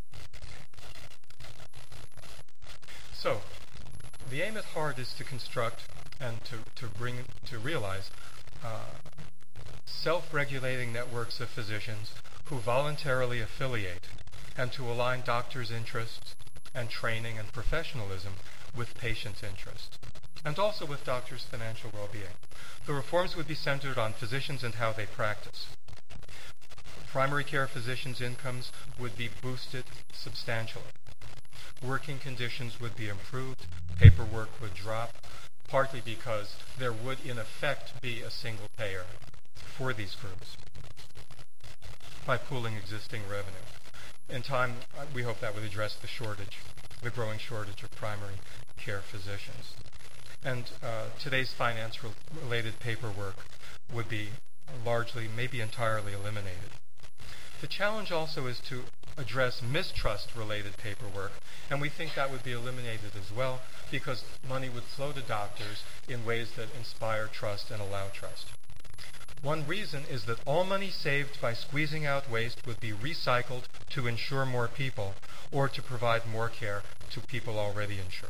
So, the aim at heart is to construct and to realize self-regulating networks of physicians who voluntarily affiliate and to align doctors' interests and training and professionalism with patients' interests, and also with doctors' financial well-being. The reforms would be centered on physicians and how they practice. Primary care physicians' incomes would be boosted substantially. Working conditions would be improved, paperwork would drop, partly because there would in effect be a single payer for these groups by pooling existing revenue. In time, we hope that would address the growing shortage of primary care physicians. And today's finance-related paperwork would be largely, maybe entirely eliminated. The challenge also is to address mistrust-related paperwork, and we think that would be eliminated as well because money would flow to doctors in ways that inspire trust and allow trust. One reason is that all money saved by squeezing out waste would be recycled to insure more people or to provide more care to people already insured.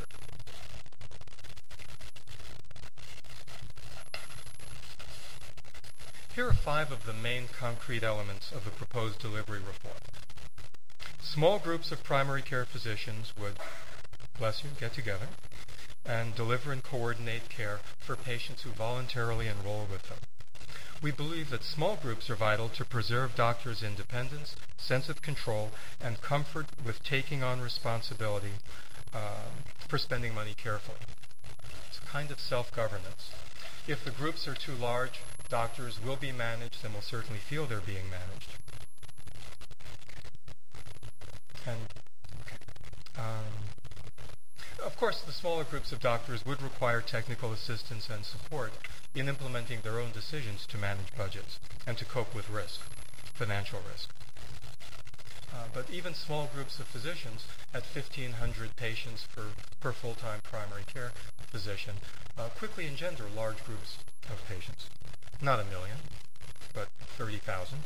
Here are 5 of the main concrete elements of the proposed delivery reform. Small groups of primary care physicians would, get together and deliver and coordinate care for patients who voluntarily enroll with them. We believe that small groups are vital to preserve doctors' independence, sense of control, and comfort with taking on responsibility for spending money carefully. It's a kind of self-governance. If the groups are too large, doctors will be managed and will certainly feel they're being managed. Of course, the smaller groups of doctors would require technical assistance and support in implementing their own decisions to manage budgets and to cope with risk, financial risk. But even small groups of physicians at 1,500 patients per full-time primary care physician quickly engender large groups of patients. Not 1 million, but 30,000.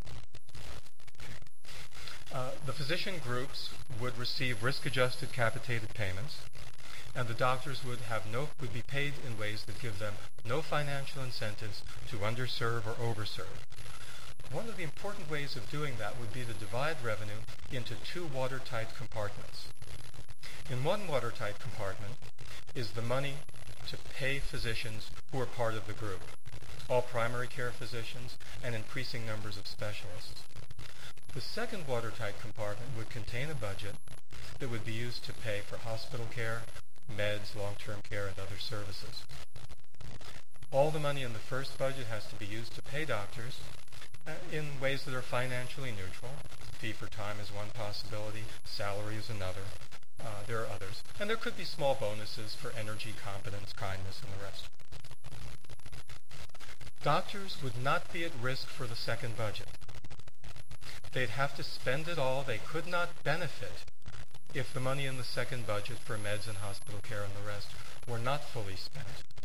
The physician groups would receive risk-adjusted capitated payments, and the doctors would be paid in ways that give them no financial incentives to underserve or overserve. One of the important ways of doing that would be to divide revenue into 2 watertight compartments. In one watertight compartment is the money to pay physicians who are part of the group, all primary care physicians and increasing numbers of specialists. The second watertight compartment would contain a budget that would be used to pay for hospital care, meds, long-term care, and other services. All the money in the first budget has to be used to pay doctors in ways that are financially neutral. Fee for time is one possibility, salary is another. There are others. And there could be small bonuses for energy, competence, kindness, and the rest. Doctors would not be at risk for the second budget. They'd have to spend it all. They could not benefit if the money in the second budget for meds and hospital care and the rest were not fully spent.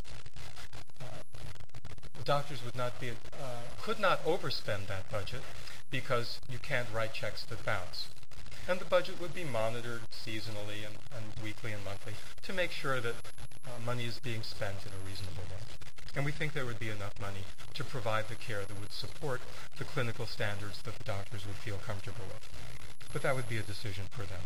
Doctors could not overspend that budget because you can't write checks that bounce. And the budget would be monitored seasonally and weekly and monthly to make sure that money is being spent in a reasonable way. And we think there would be enough money to provide the care that would support the clinical standards that the doctors would feel comfortable with. But that would be a decision for them.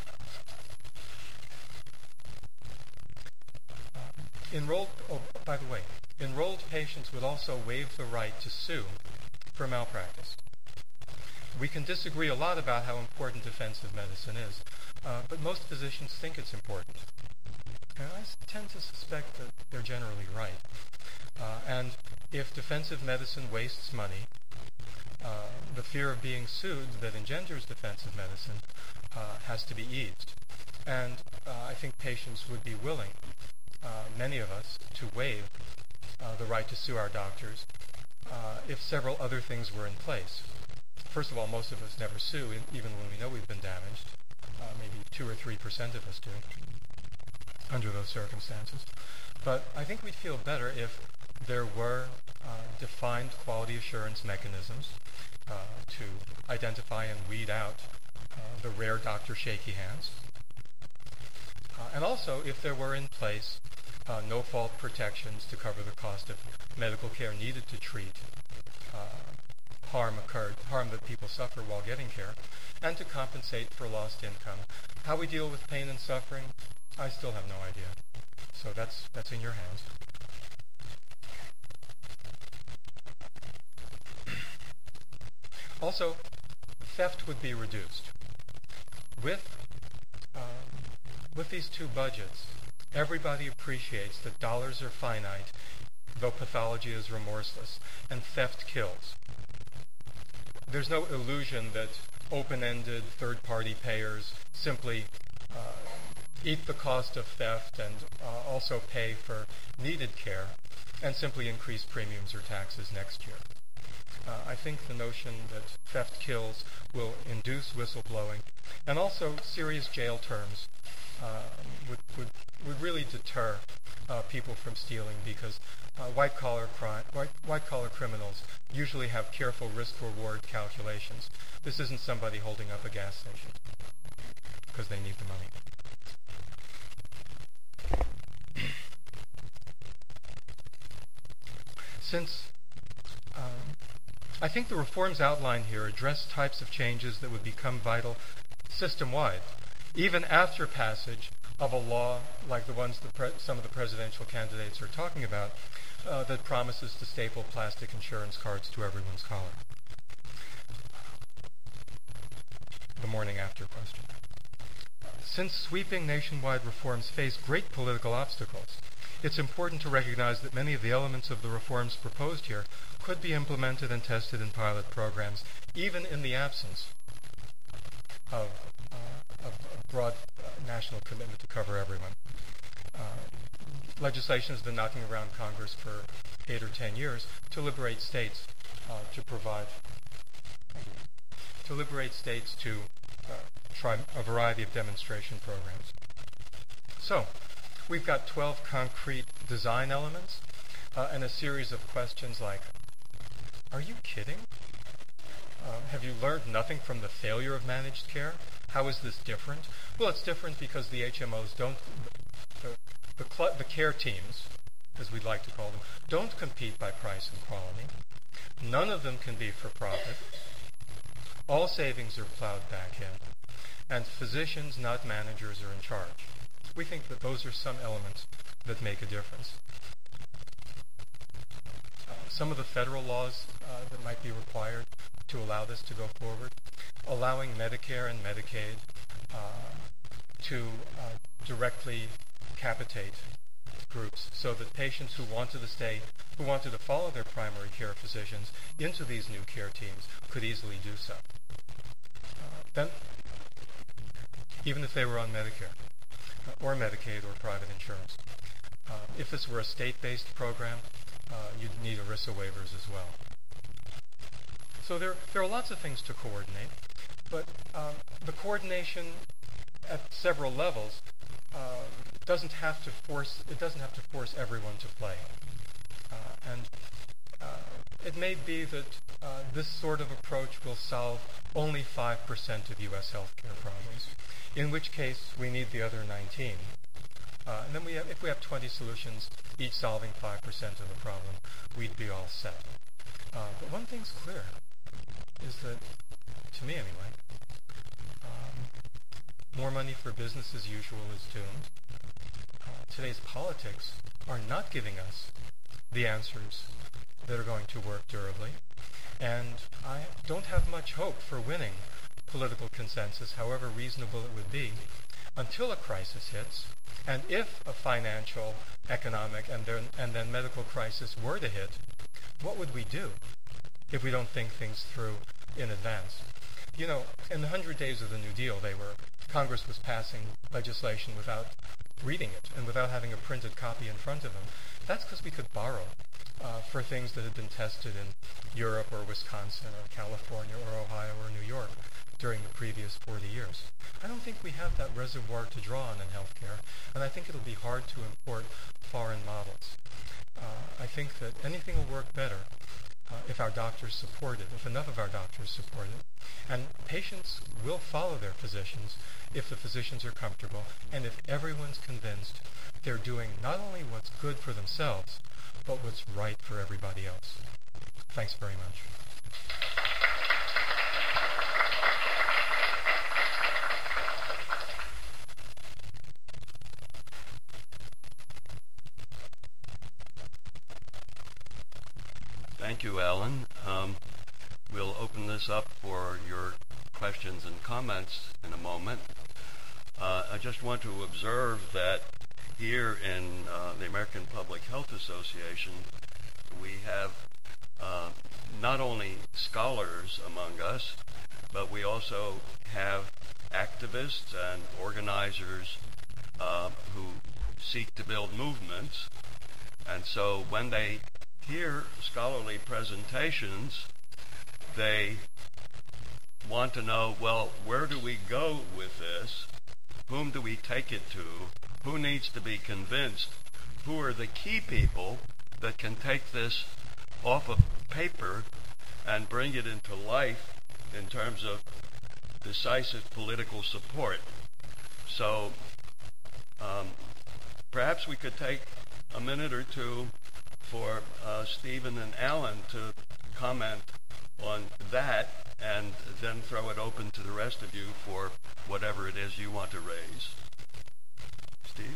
By the way, enrolled patients would also waive the right to sue for malpractice. We can disagree a lot about how important defensive medicine is, but most physicians think it's important. And I tend to suspect that they're generally right. And if defensive medicine wastes money, the fear of being sued that engenders defensive medicine has to be eased. And I think patients would be willing, many of us, to waive the right to sue our doctors if several other things were in place. First of all, most of us never sue, even when we know we've been damaged. Maybe 2 or 3% of us do, under those circumstances. But I think we'd feel better if there were defined quality assurance mechanisms to identify and weed out the rare doctor shaky hands. And also, if there were in place no-fault protections to cover the cost of medical care needed to treat harm that people suffer while getting care, and to compensate for lost income. How we deal with pain and suffering, I still have no idea. So that's in your hands. Also, theft would be reduced. With these two budgets, everybody appreciates that dollars are finite, though pathology is remorseless, and theft kills. There's no illusion that open-ended third-party payers simply eat the cost of theft and also pay for needed care and simply increase premiums or taxes next year. I think the notion that theft kills will induce whistleblowing, and also serious jail terms would really deter people from stealing, because white-collar criminals usually have careful risk-reward calculations. This isn't somebody holding up a gas station because they need the money. Since I think the reforms outlined here address types of changes that would become vital system-wide, even after passage of a law like the ones that some of the presidential candidates are talking about, that promises to staple plastic insurance cards to everyone's collar. The morning after question. Since sweeping nationwide reforms face great political obstacles, it's important to recognize that many of the elements of the reforms proposed here could be implemented and tested in pilot programs, even in the absence of a broad national commitment to cover everyone. Legislation has been knocking around Congress for 8 or 10 years to liberate states to try a variety of demonstration programs. So, we've got 12 concrete design elements and a series of questions like, are you kidding? Have you learned nothing from the failure of managed care? How is this different? Well, it's different because the HMOs don't, the care teams, as we'd like to call them, don't compete by price and quality. None of them can be for profit. All savings are plowed back in. And physicians, not managers, are in charge. We think that those are some elements that make a difference. Some of the federal laws that might be required to allow this to go forward, allowing Medicare and Medicaid to directly capitate groups so that patients who wanted to follow their primary care physicians into these new care teams could easily do so. Then, even if they were on Medicare or Medicaid or private insurance. If this were a state-based program, you'd need ERISA waivers as well. So there are lots of things to coordinate, but the coordination at several levels doesn't have to force everyone to play. And it may be that this sort of approach will solve only 5% of U.S. healthcare problems, in which case we need the other 19. And then if we have 20 solutions, each solving 5% of the problem, we'd be all set. But one thing's clear, is that, to me anyway, more money for business as usual is doomed. Today's politics are not giving us the answers that are going to work durably, and I don't have much hope for winning political consensus, however reasonable it would be, until a crisis hits, and if a financial, economic, and then medical crisis were to hit, what would we do if we don't think things through in advance? You know, in the 100 days of the New Deal, Congress was passing legislation without reading it and without having a printed copy in front of them. That's because we could borrow for things that had been tested in Europe or Wisconsin or California or Ohio or New York during the previous 40 years. I don't think we have that reservoir to draw on in healthcare, and I think it'll be hard to import foreign models. I think that anything will work better if our doctors support it, if enough of our doctors support it. And patients will follow their physicians if the physicians are comfortable and if everyone's convinced they're doing not only what's good for themselves, but what's right for everybody else. Thanks very much. Thank you, Alan. We'll open this up for your questions and comments in a moment. I just want to observe that here in the American Public Health Association, we have not only scholars among us, but we also have activists and organizers who seek to build movements. And so when they hear scholarly presentations, they want to know, well, where do we go with this? Whom do we take it to? Who needs to be convinced? Who are the key people that can take this off of paper and bring it into life in terms of decisive political support? So perhaps we could take a minute or two for Stephen and Alan to comment on that, and then throw it open to the rest of you for whatever it is you want to raise. Steve?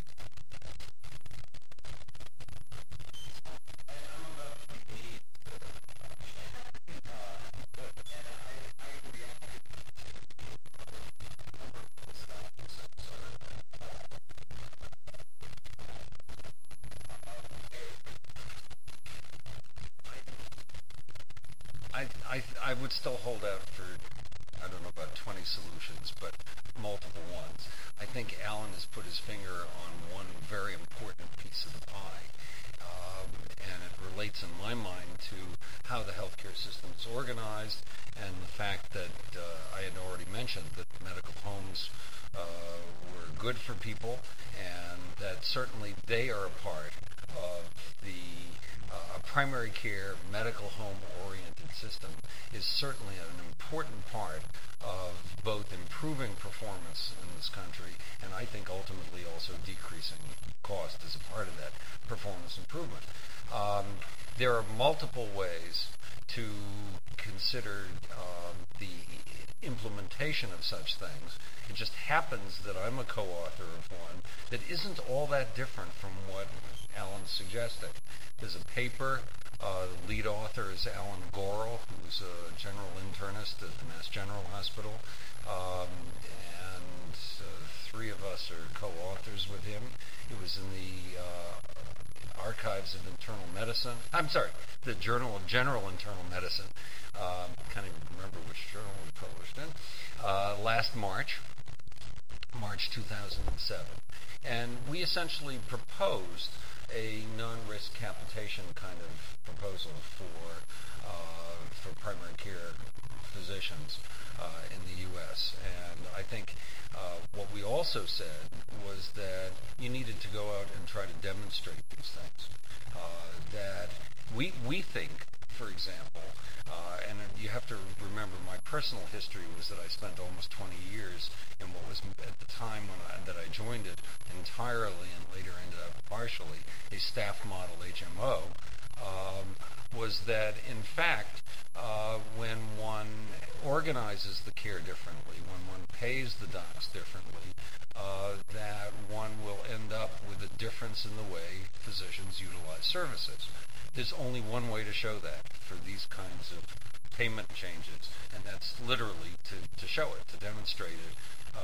I would still hold out for, I don't know about 20 solutions, but multiple ones. I think Alan has put his finger on one very important piece of the pie, and it relates in my mind to how the healthcare system is organized and the fact that I had already mentioned that medical homes were good for people, and that certainly they are a part of the primary care medical home oriented system is certainly an important part of both improving performance in this country and I think ultimately also decreasing cost as a part of that performance improvement. There are multiple ways to consider the implementation of such things. It just happens that I'm a co-author of one that isn't all that different from what Alan's suggesting. There's a paper, the lead author is Alan Gorel, who's a general internist at the Mass General Hospital, and three of us are co-authors with him. It was in the Archives of Internal Medicine. I'm sorry, the Journal of General Internal Medicine. Can't even remember which journal we published in. Last March 2007. And we essentially proposed a non-risk capitation kind of proposal for primary care physicians in the U.S. And I think what we also said was that you needed to go out and try to demonstrate these things. That we think, for example, and you have to remember my personal history was that I spent almost 20 years in what was at the time that I joined it entirely and later ended up partially a staff model HMO, was that in fact when one organizes the care differently, when one pays the docs differently, that one will end up with a difference in the way physicians utilize services. There's only one way to show that for these kinds of payment changes, and that's literally to show it, to demonstrate it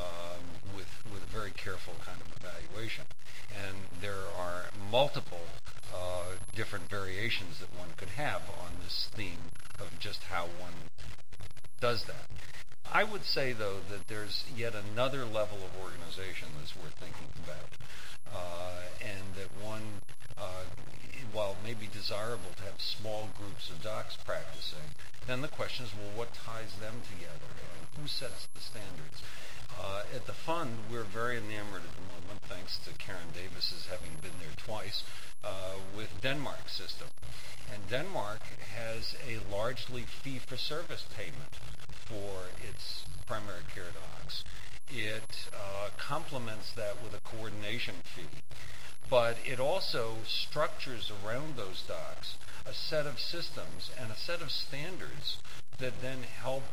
with a very careful kind of evaluation. And there are multiple different variations that one could have on this theme of just how one does that. I would say, though, that there's yet another level of organization that's worth thinking about, and that one, while it may be desirable to have small groups of docs practicing, then the question is, well, what ties them together, and who sets the standards? At the fund, we're very enamored at the moment, thanks to Karen Davis's having been there twice, with Denmark's system. And Denmark has a largely fee-for-service payment for its primary care docs. It complements that with a coordination fee. But it also structures around those docs a set of systems and a set of standards that then help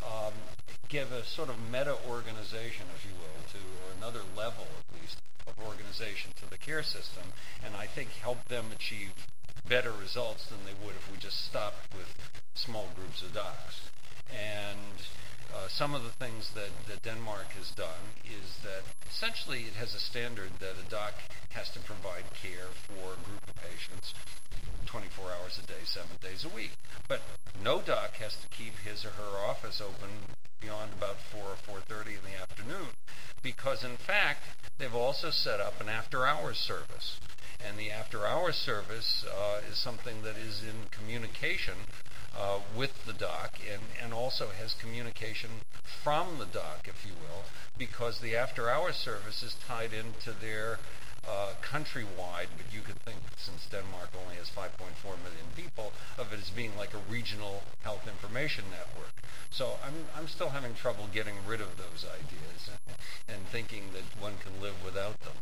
give a sort of meta-organization, if you will, or another level at least of organization to the care system, and I think help them achieve better results than they would if we just stopped with small groups of docs. And some of the things that Denmark has done is that essentially it has a standard that a doc has to provide care for a group of patients 24 hours a day, 7 days a week. But no doc has to keep his or her office open beyond about 4 or 4:30 in the afternoon, because in fact they've also set up an after-hours service. And the after-hours service is something that is in communication with the doc and also has communication from the doc, if you will, because the after-hours service is tied into their countrywide, but you could think, since Denmark only has 5.4 million people, of it as being like a regional health information network. So I'm still having trouble getting rid of those ideas and thinking that one can live without them.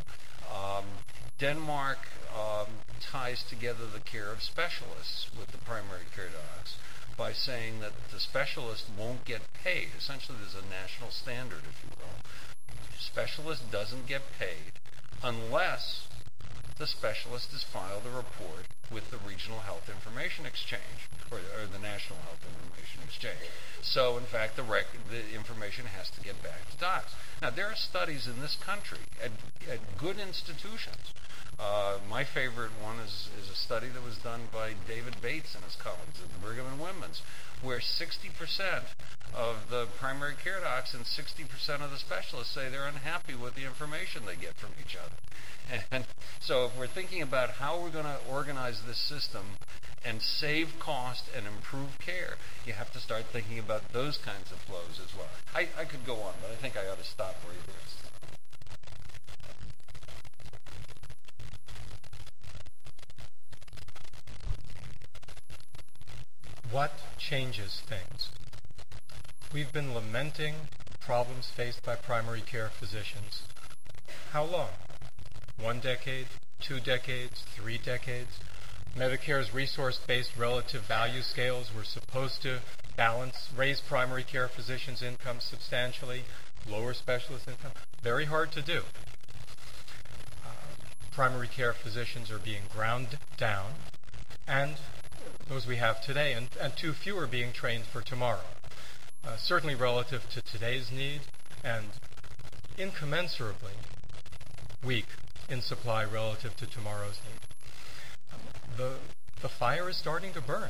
Denmark ties together the care of specialists with the primary care docs by saying that the specialist won't get paid. Essentially, there's a national standard, if you will. The specialist doesn't get paid unless the specialist has filed a report with the Regional Health Information Exchange, or the National Health Information Exchange. So, in fact, the information has to get back to docs. Now, there are studies in this country at good institutions. My favorite one is a study that was done by David Bates and his colleagues at the Brigham and Women's, where 60% of the primary care docs and 60% of the specialists say they're unhappy with the information they get from each other. And so if we're thinking about how we're going to organize this system and save cost and improve care, you have to start thinking about those kinds of flows as well. I could go on, but I think I ought to stop right there. What changes things? We've been lamenting problems faced by primary care physicians. How long? 1 decade, 2 decades, 3 decades? Medicare's resource-based relative value scales were supposed to raise primary care physicians' income substantially, lower specialist income. Very hard to do. Primary care physicians are being ground down, and those we have today, and too few are being trained for tomorrow. Certainly relative to today's need, and incommensurably weak in supply relative to tomorrow's need. The fire is starting to burn.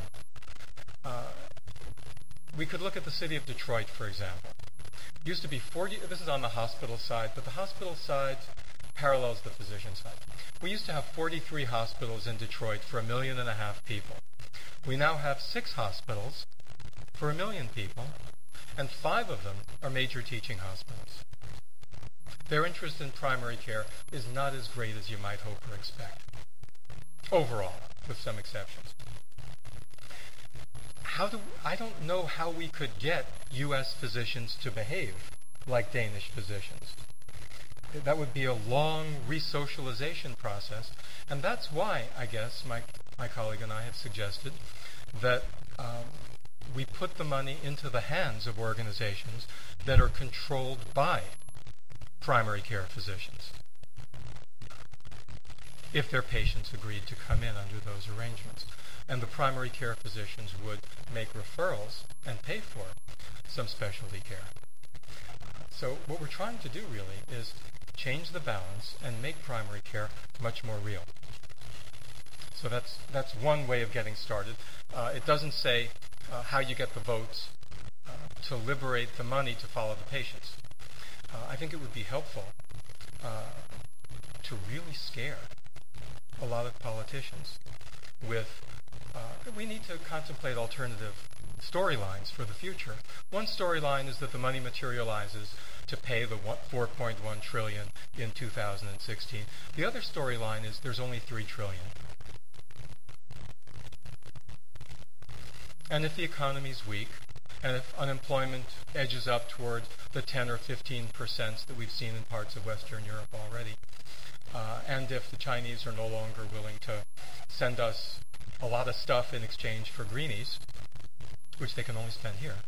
We could look at the city of Detroit, for example. It used to be 40, this is on the hospital side, but the hospital side parallels the physician side. We used to have 43 hospitals in Detroit for 1.5 million people. We now have 6 hospitals for 1 million people, and 5 of them are major teaching hospitals. Their interest in primary care is not as great as you might hope or expect, overall, with some exceptions. I don't know how we could get U.S. physicians to behave like Danish physicians. That would be a long resocialization process, and that's why, I guess, my colleague and I have suggested that we put the money into the hands of organizations that are controlled by primary care physicians, if their patients agreed to come in under those arrangements. And the primary care physicians would make referrals and pay for some specialty care. So what we're trying to do really is change the balance and make primary care much more real. So that's one way of getting started. It doesn't say how you get the votes to liberate the money to follow the patients. I think it would be helpful to really scare a lot of politicians with we need to contemplate alternative storylines for the future. One storyline is that the money materializes to pay the 4.1 trillion in 2016. The other storyline is there's only 3 trillion. And if the economy's weak, and if unemployment edges up toward the 10 or 15% that we've seen in parts of Western Europe already, and if the Chinese are no longer willing to send us a lot of stuff in exchange for greenies, which they can only spend here,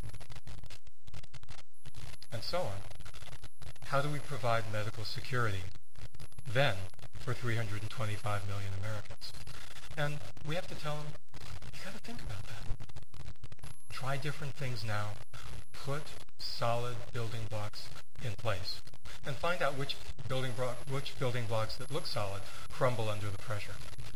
and so on, how do we provide medical security then for 325 million Americans? And we have to tell them, you got to think about that. Try different things now. Put solid building blocks in place. And find out which building blocks that look solid crumble under the pressure.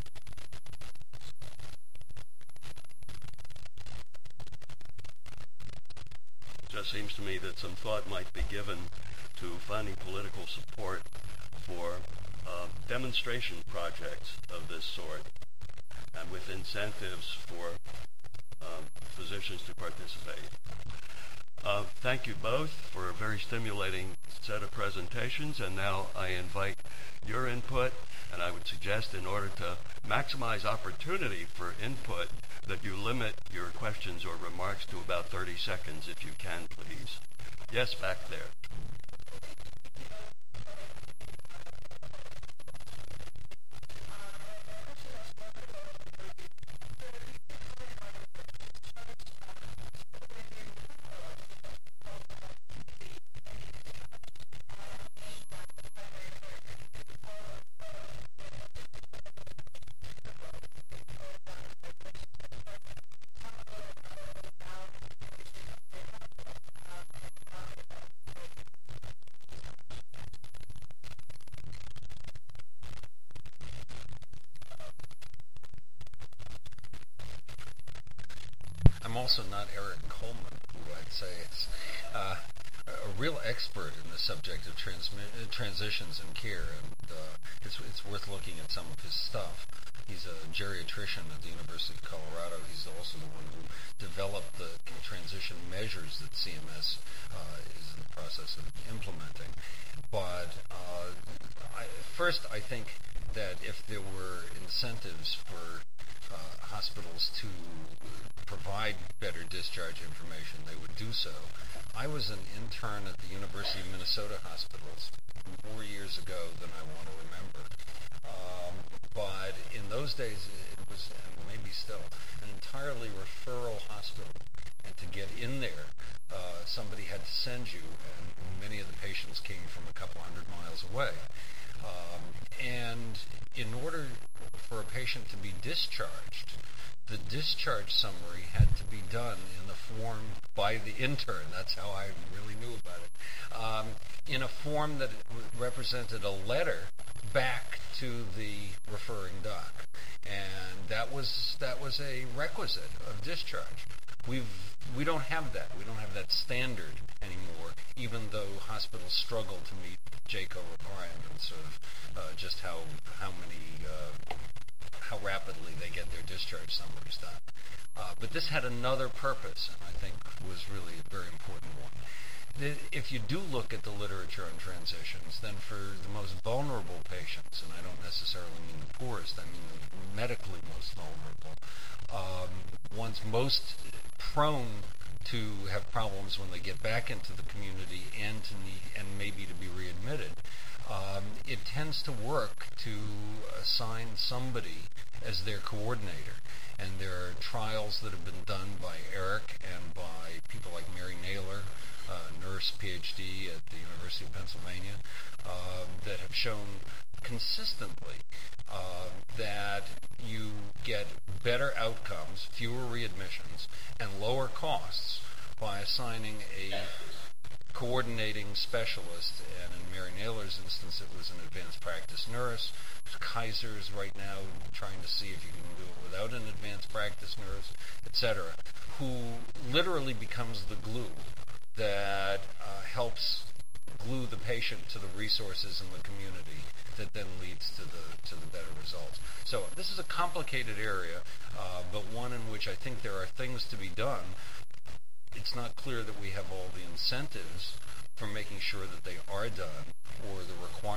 It just seems to me that some thought might be given to finding political support for demonstration projects of this sort, and with incentives for physicians to participate. Thank you both for a very stimulating set of presentations, and now I invite your input, and I would suggest in order to maximize opportunity for input that you limit your questions or remarks to about 30 seconds if you can, please. Yes, back there. I'm also not Eric Coleman, who I'd say is a real expert in the subject of transitions in care, and it's worth looking at some of his stuff. He's a geriatrician at the University of Colorado. He's also the one who developed the transition measures that CMS is in the process of implementing. But I think that if there were incentives for hospitals to provide better discharge information, they would do so. I was an intern at the University of Minnesota hospitals more years ago than I want to remember. But in those days, it was, and maybe still, an entirely referral hospital. And to get in there, somebody had to send you, and many of the patients came from a couple hundred miles away. And in order for a patient to be discharged, the discharge summary had to be done in the form by the intern. That's how I really knew about it. In a form that represented a letter back to the referring doc, and that was a requisite of discharge. We don't have that. We don't have that standard anymore, even though hospitals struggle to meet JCAHO requirements of just how rapidly they get their discharge summaries done. But this had another purpose, and I think was really a very important one. If you do look at the literature on transitions, then for the most vulnerable patients, and I don't necessarily mean the poorest, I mean the medically most vulnerable, ones most prone to have problems when they get back into the community and maybe to be readmitted, it tends to work to assign somebody as their coordinator. And there are trials that have been done by Eric and by people like Mary Naylor, nurse, PhD at the University of Pennsylvania, that have shown consistently that you get better outcomes, fewer readmissions, and lower costs by assigning a coordinating specialist. And in Mary Naylor's instance, it was an advanced practice nurse. Kaiser's right now trying to see if you can do it without an advanced practice nurse, etc., who literally becomes the glue that helps glue the patient to the resources in the community that then leads to the better results. So this is a complicated area, but one in which I think there are things to be done. It's not clear that we have all the incentives for making sure that they are done or the requirements